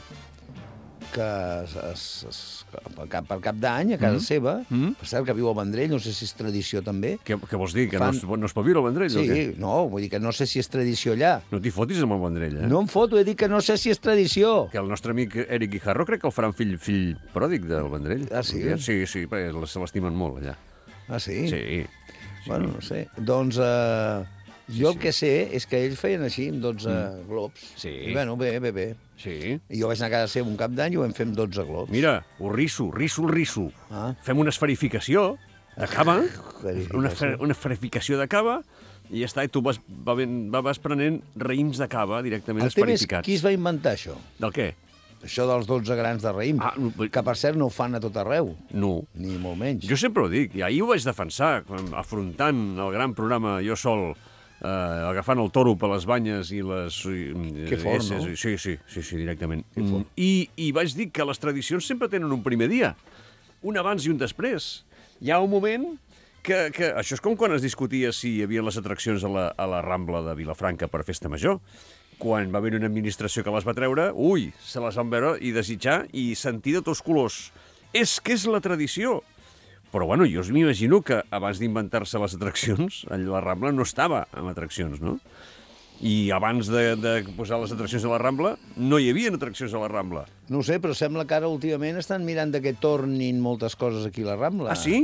que es, es, es, per cap, per cap d'any, a casa mm. seva, mm. per cert que viu al Vendrell, no sé si és tradició també. Què, què vols dir, que Fan... no, es, no es pot viure al Vendrell? Sí, o què? no, vull dir que no sé si és tradició allà. No t'hi fotis amb el Vendrell, eh? No em foto, he dit que no sé si és tradició. Que el nostre amic Eric Guijarro crec que el faran fill, fill pròdig del Vendrell. Ah, sí? Sí, sí, perquè se l'estimen molt allà. Ah, sí? Sí. sí. Bueno, no sé. Doncs... Uh... Jo el que sé és que ells feien així, amb dotze mm. globs. Sí. I, bueno, bé, bé, bé. Sí. I jo vaig anar a casa seva un cap d'any i ho vam fer amb dotze globs. Mira, ho risso, risso el risso. Ah. Fem una esferificació de cava, una, fer, una esferificació de cava, i ja està, i tu vas, va ben, vas prenent raïms de cava directament esferificats. El tema és qui es va inventar això? Del què? Això dels dotze grans de raïm, ah, que per cert no ho fan a tot arreu. No. Ni molt menys. Jo sempre ho dic, i ahir ho vaig defensar, afrontant el gran programa Jo Sol, Uh, agafant el toro per les banyes i les... Que fort, esses, no? Sí, sí, sí, sí directament. Mm. I, I vaig dir que les tradicions sempre tenen un primer dia, un abans i un després. Hi ha un moment que... que això és com quan es discutia si hi havia les atraccions a la, a la Rambla de Vilafranca per Festa Major. Quan va haver una administració que les va treure, ui, se les van veure i desitjar i sentir de tots colors. És que és la tradició. Però, bueno, jo m'imagino que abans d'inventar-se les atraccions, la Rambla no estava amb atraccions, no? I abans de, de posar les atraccions a la Rambla, no hi havia atraccions a la Rambla. No ho sé, però sembla que ara últimament estan mirant de que tornin moltes coses aquí a la Rambla. Ah, sí?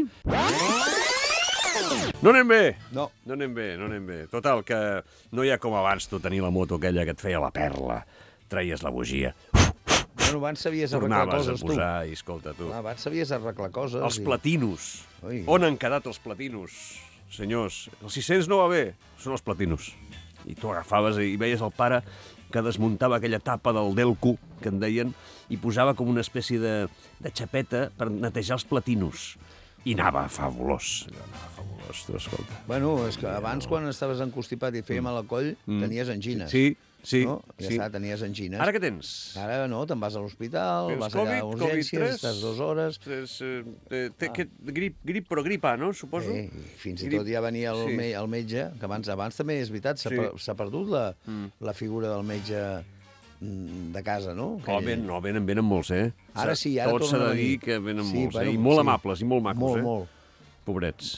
No anem bé. No. No anem bé, no anem bé. Total, que no hi ha com abans tu tenir la moto aquella que et feia la perla, treies la bugia... Bueno, abans sabies arreglar coses, tu. Tornaves a posar, i escolta, tu. Ah, abans sabies arreglar coses. Els i... platinos. Ui. On han quedat els platinos? Senyors, els sis-cents no va bé, són els platinos. I tu agafaves i veies el pare que desmuntava aquella tapa del Delco, que en deien, i posava com una espècie de, de xapeta per netejar els platinos. I anava fabulós. Anava fabulós, tu, escolta. Bueno, és que abans, quan estaves encostipat i feia mal al coll, mm. tenies angines. Sí, Sí, no? Ja sí. està, tenies angines. Ara què tens? Ara no, te'n vas a l'hospital, Tens vas allà a Covid, urgències, Covid tres, estàs dues hores... És, eh, té, ah. grip, grip, però grip A, no? Suposo. Sí, fins i grip... tot ja venia el, sí. me el metge, que abans abans també és veritat, s'ha Sí. per, perdut la, mm. la figura del metge de casa, no? Oh, ben, no, venen, venen molts, eh? Ara sí, ara Tot s'ha tornen a de dir venir. que venen Sí, molts, bueno, eh? I molt sí. amables, i molt macos, Molt, eh? molt. Pobrets.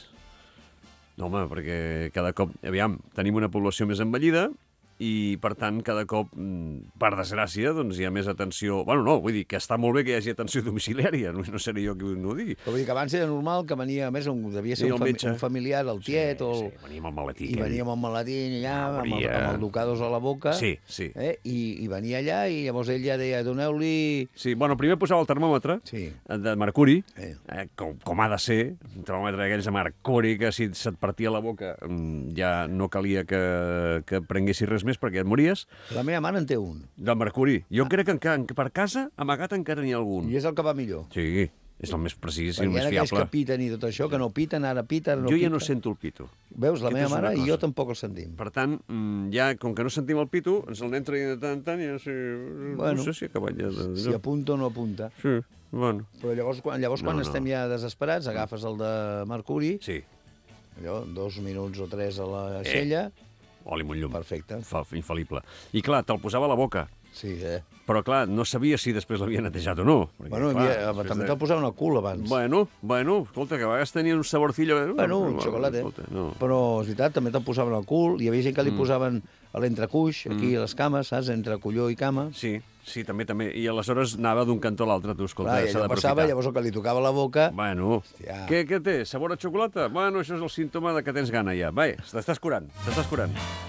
No, home, perquè cada cop... Aviam, tenim una població més envellida i, per tant, cada cop, per desgràcia, doncs hi ha més atenció... Bueno, no, vull dir que està molt bé que hi hagi atenció domiciliària, no, no seré jo qui no ho digui. Però vull dir que abans era normal que venia, a més, un, devia ser Sí, un, el fami metge. un familiar, el tiet, Sí, o... sí, venia amb el maletí. I venia amb el maletí allà, amb el, Hauria- amb el ducados a la boca. Sí, sí. Eh? I, I venia allà i llavors ell ja deia, doneu-li... Sí, bueno, primer posava el termòmetre sí. de mercuri, eh. Eh, com, com ha de ser, un termòmetre d'aquells de mercuri que si se't partia la boca ja no calia que, que prenguessis res més perquè et mories. La meva mare en té un. De mercuri. Jo ah. crec que encara, per casa, amagat encara n'hi ha algun. I és el que va millor. Sí, és el més precís i el Perquè més ara aquells fiable. que piten i tot això, que no piten, ara piten, no jo ja piten. no sento el pito. Veus, la Aquesta meva és una mare i cosa. jo tampoc el sentim. Per tant, ja, com que no sentim el pito, ens el anem traient de tant en tant i ja sé, Bueno, no sé si ha acabat ja de... Si apunta o no apunta. Sí, bueno. Però llavors, quan, llavors, No, quan no. estem ja desesperats, agafes el de mercuri, sí. allò, dos minuts o tres a la xella... Eh. Oli amb un llum. Perfecte. Fa, infal·lible. I clar, te'l posava a la boca. Sí, eh? Però clar, no sabia si després l'havia netejat o no. Perquè, Bueno, clar, havia, després també de- te'l posaven al cul abans. Bueno, bueno, escolta, que a vegades tenia un saborcillo... eh? Bueno, un Però, xocolate. escolta, no. Però, és veritat, també te'l posaven al cul. Hi havia gent que li Mm. posaven a l'entrecuix, aquí Mm. a les cames, saps? Entre colló i cama. Sí, sí, també, també. I aleshores anava d'un cantó a l'altre, tu, escolta, Clar, i s'ha allò d'aprofitar. passava, llavors el que li tocava la boca... Bueno, Hòstia. què, què té? Sabor a xocolata? Bueno, això és el símptoma de que tens gana ja. Vai, t'estàs curant, t'estàs curant.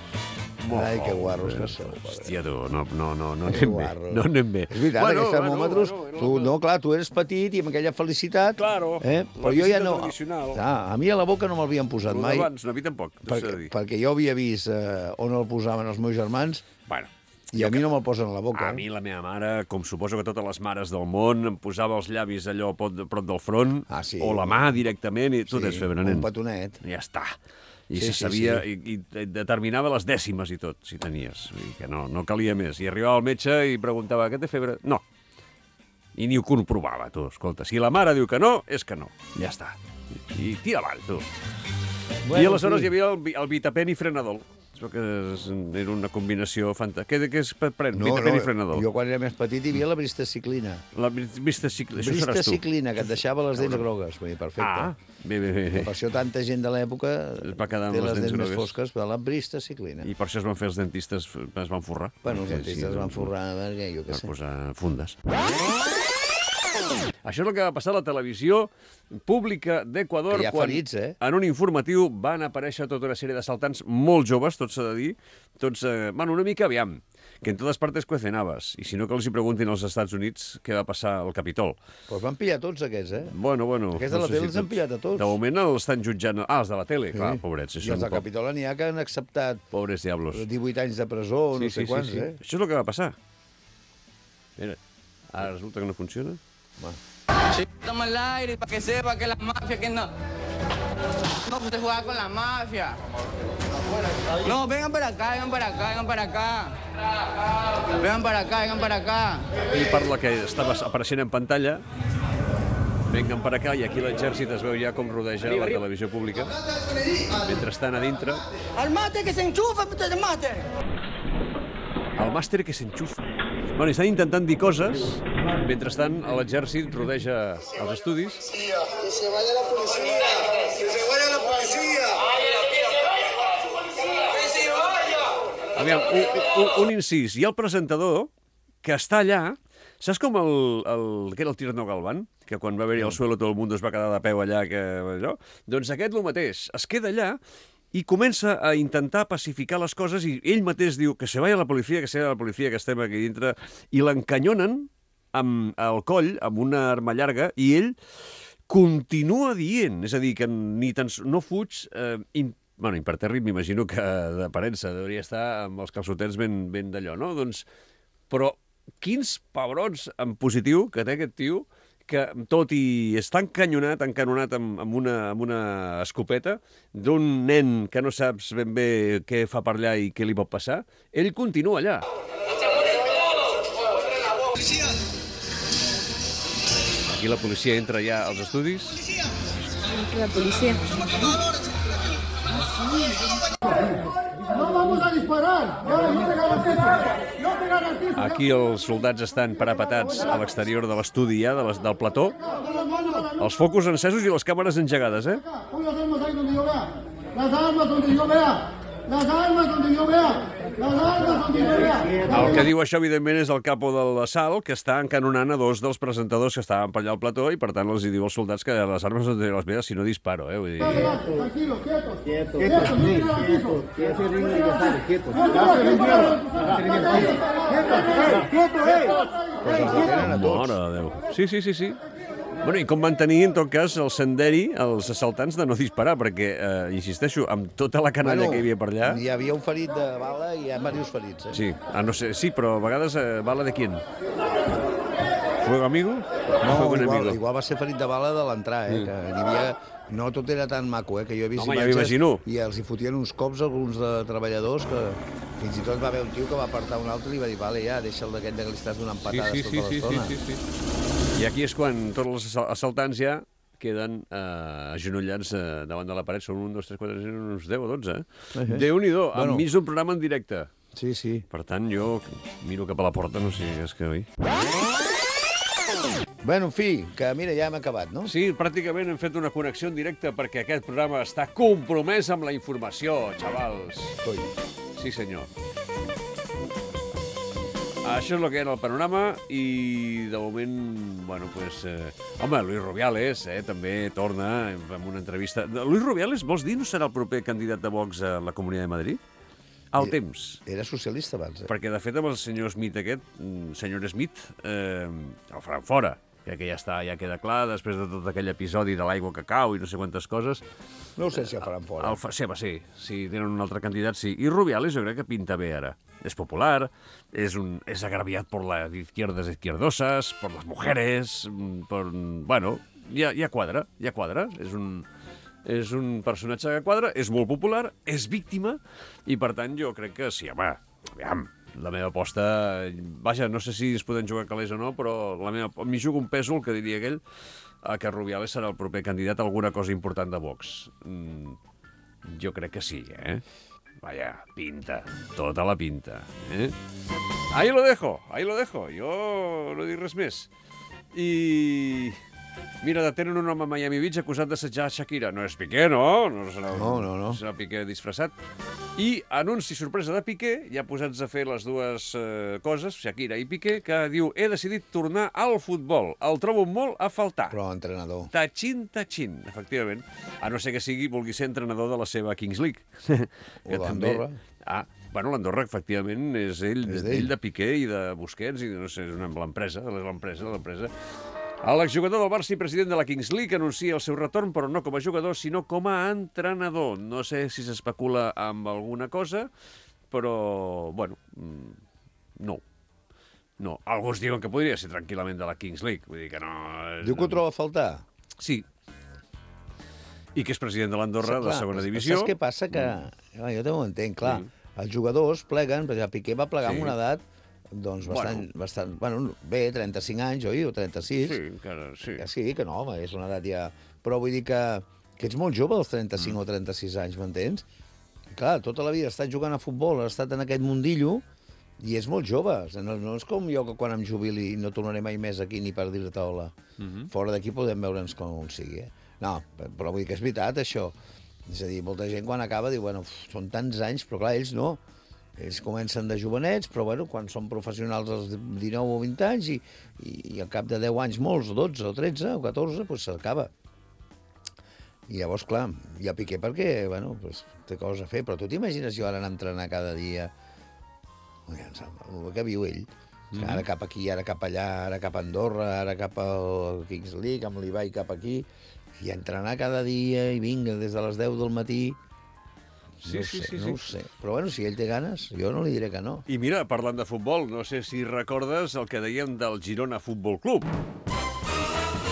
Molt Ai, que bo, guarros eh? que sou. Hòstia, tu, no, no, no, no Que anem bé. guarros. No anem bé. És veritat, Bueno, aquests bueno, termòmetres... bueno, bueno, tu, no, clar, tu eres petit i amb aquella felicitat... Claro, eh? la Però jo ja visita no... tradicional. Clar, a mi a la boca no me'l posat Lo mai. d'abans, no, a mi tampoc, t'ho perquè, s'ha de dir. perquè jo havia vist eh, on el posaven els meus germans Bueno, i a mi no me'l posen a la boca. a mi la meva mare, com suposo que totes les mares del món, em posava els llavis allò a prop, a prop del front, Ah, sí. o la mà directament, i tu Sí, tens febre, nen. un petonet. Ja està. I Sí, se sí, sabia, sí. I, i determinava les dècimes i tot, si tenies. Vull dir que no, no calia més. I arribava el metge i preguntava, què té febre? No. I ni ho comprovava, tu. Escolta, si la mare diu que no, és que no. Ja està. I tira avall, tu. Bueno, I aleshores sí. hi havia el, vi- el Vitapen i Frenadol. Es veu que és, era una combinació fantàstica. Què, què es pren? No, Vitapen no, i Frenadol. jo quan era més petit hi havia la bristaciclina. La bristaciclina, això seràs tu. Bristaciclina, que et deixava les dents grogues. Vull dir, perfecte. Ah, bé, bé, bé. Que per això tanta gent de l'època Es va quedar amb té les les dents dents més grogues. fosques per la bristaciclina. I per això es van fer els dentistes, es van forrar. Bueno, els Perquè dentistes sí, van doncs, forrar perquè jo què Per sé. posar fundes. Això és el que va passar a la televisió pública d'Equador Que hi ha quan ferits, eh? en un informatiu van aparèixer tota una sèrie d'assaltants molt joves, tot s'ha de dir, tots, eh, bueno, una mica aviam, que en totes partes cuecen habas, i si no que els hi preguntin als Estats Units què va passar al Capitol. Però els van pillar tots, aquests, eh? Bueno, bueno... Aquests de la sé tele si els han tots. pillat a tots. De moment els estan jutjant... Ah, els de la tele, clar, pobrets. I són els del po- Capitol n'hi ha que han acceptat Pobres diablos. divuit anys de presó, no sé quants, eh? Això és el que va passar. Mira, ara resulta que no funciona. Va. Estamos al aire para que sepa que la mafia que no. No se juega con la mafia. No, vengan para acá, vengan para acá, vengan para acá. Vengan para acá, vengan para acá. Ell parla que estava apareixent en pantalla. Venguen per acá, i aquí l'exèrcit es veu ja com rodeja la televisió pública. Mentrestant, a dintre, Al mate que se enchufa, puta de mate. el màster que s'enxufa. Bueno, estan intentant dir coses. Mentrestant, l'exèrcit rodeja els estudis. Que se vaya la policía. Que se vaya la policía. Que se vaya. Aviam, un, un, un incís. Hi ha el presentador que està allà. Saps com el, el, que era el Tierno Galván? Que quan va haver-hi el suelo tot el món es va quedar de peu allà. Que, allò? Doncs aquest el mateix. Es queda allà i comença a intentar pacificar les coses i ell mateix diu que se vaya la policia, que se vaya la policia, que estem aquí dintre, i l'encanyonen amb el coll, amb una arma llarga, i ell continua dient, és a dir, que ni tan, no fuig... Eh, in, bueno, impertèrrit m'imagino que d'aparença devia estar amb els calçotets ben, ben d'allò, no? Doncs, però quins pebrons en positiu que té aquest tio, que tot i està encanyonat, encanonat amb, amb, una, amb una escopeta d'un nen que no saps ben bé què fa per allà i què li pot passar, ell continua allà. Aquí la policia entra ja als estudis. La policia. No vamos a disparar. No, no te garantizo. No te garantizo. Aquí els soldats estan parapetats a l'exterior de l'estudi ja, de les, del plató. Els focus encesos i les càmeres engegades, eh? Pon las armas ahí donde yo vea. Las armas donde yo vea. Las armas donde yo vea. Las armas donde yo vea. El que diu això, evidentment, és el capo de l'assalt, que està encanonant a dos dels presentadors que estaven per allà al plató i, per tant, els hi diu als soldats que les armes no tenen les vedes si no disparo, eh? Vull dir... Tranquilo, quietos. Quietos. Quietos, no te garantizo. Quietos, quietos. No te garantizo. Mare de Déu. Sí, sí, sí, sí. Bueno, i com van tenir, en tot cas, el senderi, els assaltants, de no disparar, perquè, eh, insisteixo, amb tota la canalla Bueno, que hi havia per allà... Hi havia un ferit de bala i hi ha diversos ferits, eh? Sí, ah, no sé, sí, però a vegades, eh, bala de quién? ¿Fuego amigo? No, Fuego igual, enemigo. igual va ser ferit de bala de l'entrar, eh? Mm. Que n'hi havia... No tot era tan maco, eh? Que jo he vist Home, ja imatges m'imagino. i els hi fotien uns cops a alguns de treballadors que fins i tot va haver un tio que va apartar un altre i li va dir, vale, ja, deixa'l d'aquest que li estàs donant patades sí, sí, tota sí, l'estona. sí, sí, sí. I aquí és quan tots els assaltants ja queden eh, agenollats eh, davant de la paret. Són un, dos, tres, quatre, cinc, uns deu o dotze, eh? Uh-huh. Déu-n'hi-do, Bueno. enmig d'un programa en directe. Sí, sí. Per tant, jo miro cap a la porta, no sé, és que... Oi? Bueno, en fi, que mira, ja hem acabat, no? Sí, pràcticament hem fet una connexió en directe perquè aquest programa està compromès amb la informació, xavals. Coi. Sí, senyor. Això és el que era el panorama i, de moment, bueno, pues... Eh... Home, Luis Rubiales, eh, també torna amb una entrevista. Luis Rubiales, vols dir, no serà el proper candidat de Vox a la Comunitat de Madrid? Al temps. Era socialista abans, eh? Perquè, de fet, amb el senyor Smith aquest, senyor Smith, eh, el faran fora. Ja que ja està, ja queda clar, després de tot aquell episodi de l'aigua que cau i no sé quantes coses. No ho sé si el faran fora. El fa... Sí, va, sí, si tenen un altre candidat, sí. I Rubiales jo crec que pinta bé ara. És popular, és, un, és agraviat per les izquierdas izquierdosas, per les mujeres, per... Bueno, ja, ja quadra, ja quadra. És un, és un personatge que quadra, és molt popular, és víctima, i per tant jo crec que sí, home, aviam, la meva aposta... Vaja, no sé si es poden jugar calés o no, però la meva... m'hi jugo un pèsol, que diria aquell, a que Rubiales serà el proper candidat a alguna cosa important de Vox. Mm, jo crec que sí, eh? Vaja, pinta, tota la pinta, eh? Ahí lo dejo, ahí lo dejo. Jo no dic res més. I... Mira, detenen un home a Miami Beach acusat d'assetjar Shakira. No és Piqué, no? No serà, no, no, no. serà Piqué disfressat. I anunci sorpresa de Piqué, ja posats a fer les dues eh, coses, Shakira i Piqué, que diu, he decidit tornar al futbol. El trobo molt a faltar. Però entrenador. Tachín, tachín, efectivament. A no ser que sigui, vulgui ser entrenador de la seva Kings League. O l'Andorra. Ah, bueno, l'Andorra, efectivament, és ell, És ell d'ell. de Piqué i de Busquets, i de, no sé, és una- l'empresa, l'empresa, l'empresa. L'exjugador del Barça i president de la Kings League anuncia el seu retorn, però no com a jugador, sinó com a entrenador. No sé si s'especula amb alguna cosa, però, bueno, mm, no. No. Alguns diuen que podria ser tranquil·lament de la Kings League. Vull dir que no... Diu que ho troba a faltar? Sí. I que és president de l'Andorra, de la segona però divisió. Saps què passa? Que... Mm. Jo també ho entenc, clar. Mm. Els jugadors pleguen, perquè el Piqué va plegar Sí. amb una edat doncs bastant, Bueno. bastant... Bueno, bé, trenta-cinc anys, oi? O trenta-sis. Sí, encara, sí. Que sí, que no, home, és una edat ja... Però vull dir que, que ets molt jove als trenta-cinc mm. o trenta-sis anys, m'entens? Clar, tota la vida has estat jugant a futbol, has estat en aquest mundillo i és molt jove. No, no és com jo que quan em jubili no tornaré mai més aquí ni per dir-te hola. Mm -hmm. Fora d'aquí podem veure'ns com sigui, eh? No, però vull dir que és veritat, això. És a dir, molta gent quan acaba diu, bueno, uf, són tants anys, però clar, ells no. Ells comencen de jovenets, però bueno, quan són professionals als dinou o vint anys i, i, i al cap de deu anys molts, dotze o tretze o catorze, doncs s'acaba. I llavors, clar, hi ha Piqué perquè, bueno, pues, té coses a fer, però tu t'imagines jo ara anar a entrenar cada dia el que viu ell. Mm -hmm. Ara cap aquí, ara cap allà, ara cap a Andorra, ara cap al Kings League, amb l'Ibai cap aquí, i entrenar cada dia i vinga des de les deu del matí. Sí, no sí, sé, sí, no sí. ho sé. Però bueno, si ell té ganes, jo no li diré que no. I mira, parlant de futbol, no sé si recordes el que dèiem del Girona Futbol Club.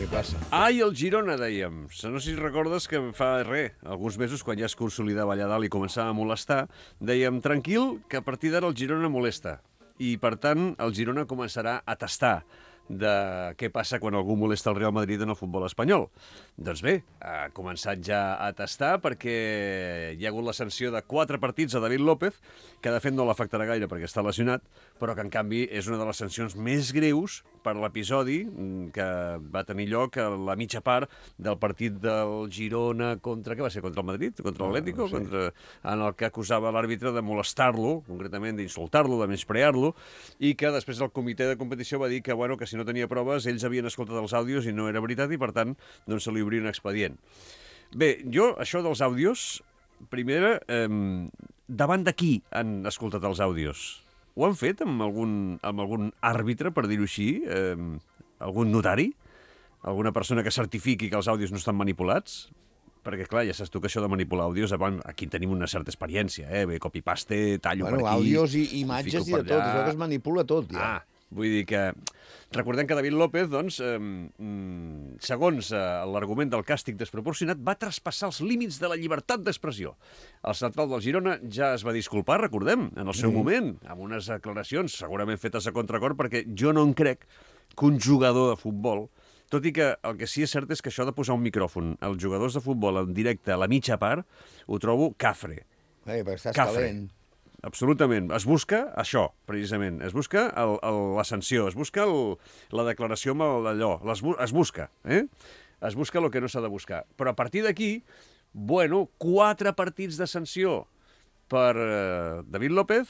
tindria plaça. Ai, el Girona, dèiem. No sé si recordes que fa res, alguns mesos, quan ja es consolidava allà dalt i començava a molestar, dèiem, tranquil, que a partir d'ara el Girona molesta. I, per tant, el Girona començarà a tastar de què passa quan algú molesta el Real Madrid en el futbol espanyol. Doncs bé, ha començat ja a tastar perquè hi ha hagut la sanció de quatre partits a David López, que de fet no l'afectarà gaire perquè està lesionat, però que en canvi és una de les sancions més greus per l'episodi que va tenir lloc a la mitja part del partit del Girona contra... Què va ser? Contra el Madrid? Contra l'Atlético? No, no sé. Contra... En el que acusava l'àrbitre de molestar-lo, concretament d'insultar-lo, de menysprear-lo, i que després el comitè de competició va dir que, bueno, que si no tenia proves, ells havien escoltat els àudios i no era veritat i, per tant, doncs se li obria un expedient. Bé, jo, això dels àudios, primera, eh, davant de qui han escoltat els àudios? Ho han fet amb algun, amb algun àrbitre, per dir-ho així? Eh, algun notari? Alguna persona que certifiqui que els àudios no estan manipulats? Perquè, clar, ja saps tu que això de manipular àudios, aquí tenim una certa experiència, eh? Bé, copy-paste, tallo bueno, per aquí... Àudios i imatges i de tot, això que es manipula tot, ja. Ah, vull dir que... Recordem que David López, doncs, eh, segons eh, l'argument del càstig desproporcionat, va traspassar els límits de la llibertat d'expressió. El central del Girona ja es va disculpar, recordem, en el seu mm. moment, amb unes declaracions segurament fetes a contracor, perquè jo no en crec que un jugador de futbol, tot i que el que sí és cert és que això de posar un micròfon als jugadors de futbol en directe a la mitja part, ho trobo cafre. Eh, perquè estàs cafre. calent. Absolutament. Es busca això, precisament. Es busca el, el, la sanció, es busca el, la declaració amb allò. Es, es busca, eh? Es busca el que no s'ha de buscar. Però a partir d'aquí, bueno, quatre partits de sanció per eh, David López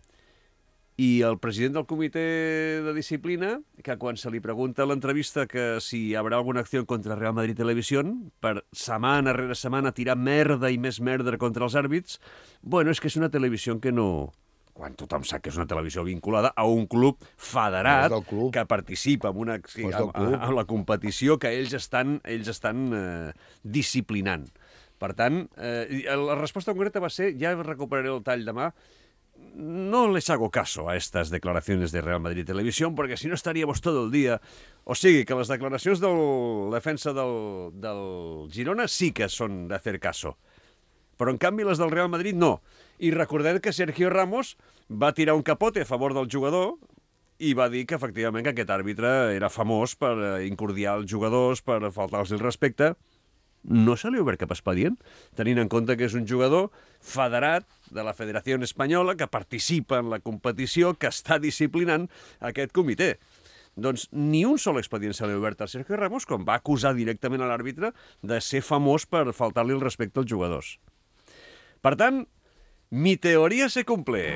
i el president del comitè de disciplina, que quan se li pregunta a l'entrevista que si hi haurà alguna acció contra Real Madrid Televisión, per setmana rere setmana tirar merda i més merda contra els àrbits, bueno, és que és una televisió que no... Quan tothom sap que és una televisió vinculada a un club federat club. que participa en, una, sí, en, en la competició que ells estan, ells estan eh, disciplinant. Per tant, eh, la resposta concreta va ser, ja recuperaré el tall demà, no les hago caso a estas declaraciones de Real Madrid Televisión, porque si no estaríamos todo el día... O sigui, que les declaracions de la defensa del, del Girona sí que són de hacer caso. Però, en canvi, les del Real Madrid no. I recordem que Sergio Ramos va tirar un capote a favor del jugador i va dir que, efectivament, que aquest àrbitre era famós per incordiar els jugadors, per faltar-los el respecte. No se li ha obert cap expedient, tenint en compte que és un jugador federat de la Federació Espanyola que participa en la competició, que està disciplinant aquest comitè. Doncs ni un sol expedient se li ha obert al Sergio Ramos quan va acusar directament a l'àrbitre de ser famós per faltar-li el respecte als jugadors. Per tant, mi teoria se cumple.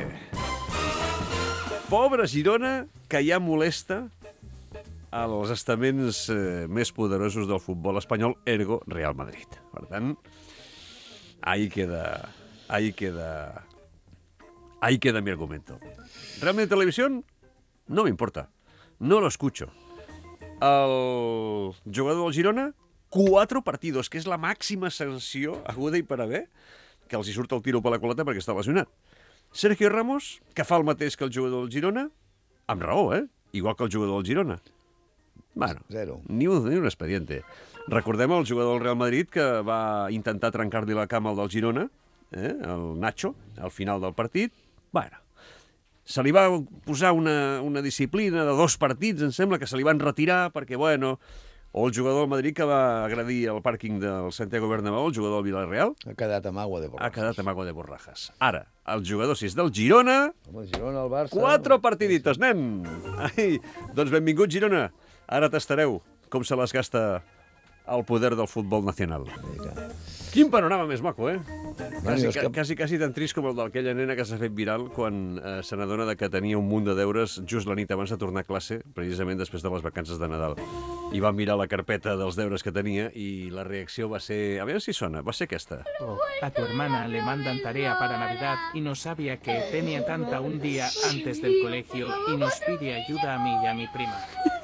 Pobre Girona, que ja molesta als estaments eh, més poderosos del futbol espanyol, ergo Real Madrid. Per tant, ahí queda, ahí queda, ahí queda mi argumento. Real Madrid Televisión, no me importa, no lo escucho. El jugador del Girona, cuatro partidos, que és la màxima sanció aguda i per haver, que els hi surt el tiro per la culata perquè està lesionat. Sergio Ramos, que fa el mateix que el jugador del Girona, amb raó, eh? Igual que el jugador del Girona. Bueno, Zero. Ni un, ni un expediente. Recordem el jugador del Real Madrid que va intentar trencar-li la cama al del Girona, eh, el Nacho, al final del partit. Bueno, se li va posar una, una disciplina de dos partits, em sembla, que se li van retirar perquè, bueno... O el jugador del Madrid que va agredir al pàrquing del Santiago Bernabéu, el jugador del Villarreal... Ha quedat amb agua de borrajas. Ha quedat amb agua de borrajas. Ara, el jugador, si és del Girona... Home, el Girona, el Barça... Quatre partiditos, nen! Ai, doncs benvingut, Girona. Ara tastareu com se les gasta el poder del futbol nacional. Mira. Quin panorama més maco, eh? Quasi, que... quasi, quasi tan trist com el d'aquella nena que s'ha fet viral quan eh, se n'adona que tenia un munt de deures just la nit abans de tornar a classe, precisament després de les vacances de Nadal. I va mirar la carpeta dels deures que tenia i la reacció va ser... A veure si sona, va ser aquesta. Oh, a tu hermana le mandan tarea para Navidad y no sabía que tenía tanta un día antes del colegio y nos pide ayuda a mí y a mi prima.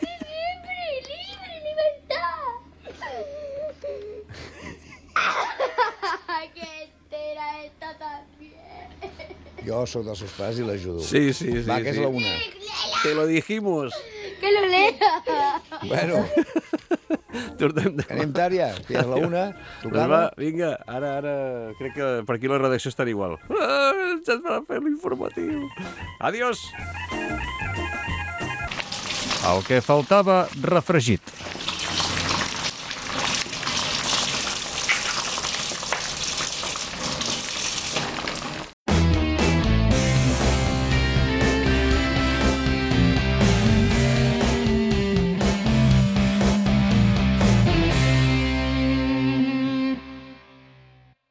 Jo sóc dels seus pares i l'ajudo. Sí, sí, sí. Va, que és sí. la una. Te lo dijimos. Que lo lea. Bueno. Tornem demà. Anem tard ja, que ja és la una. Doncs va, vinga, ara, ara, crec que per aquí la redacció estarà igual. Ah, ens has de fer l'informatiu. Adiós. El que faltava refregit.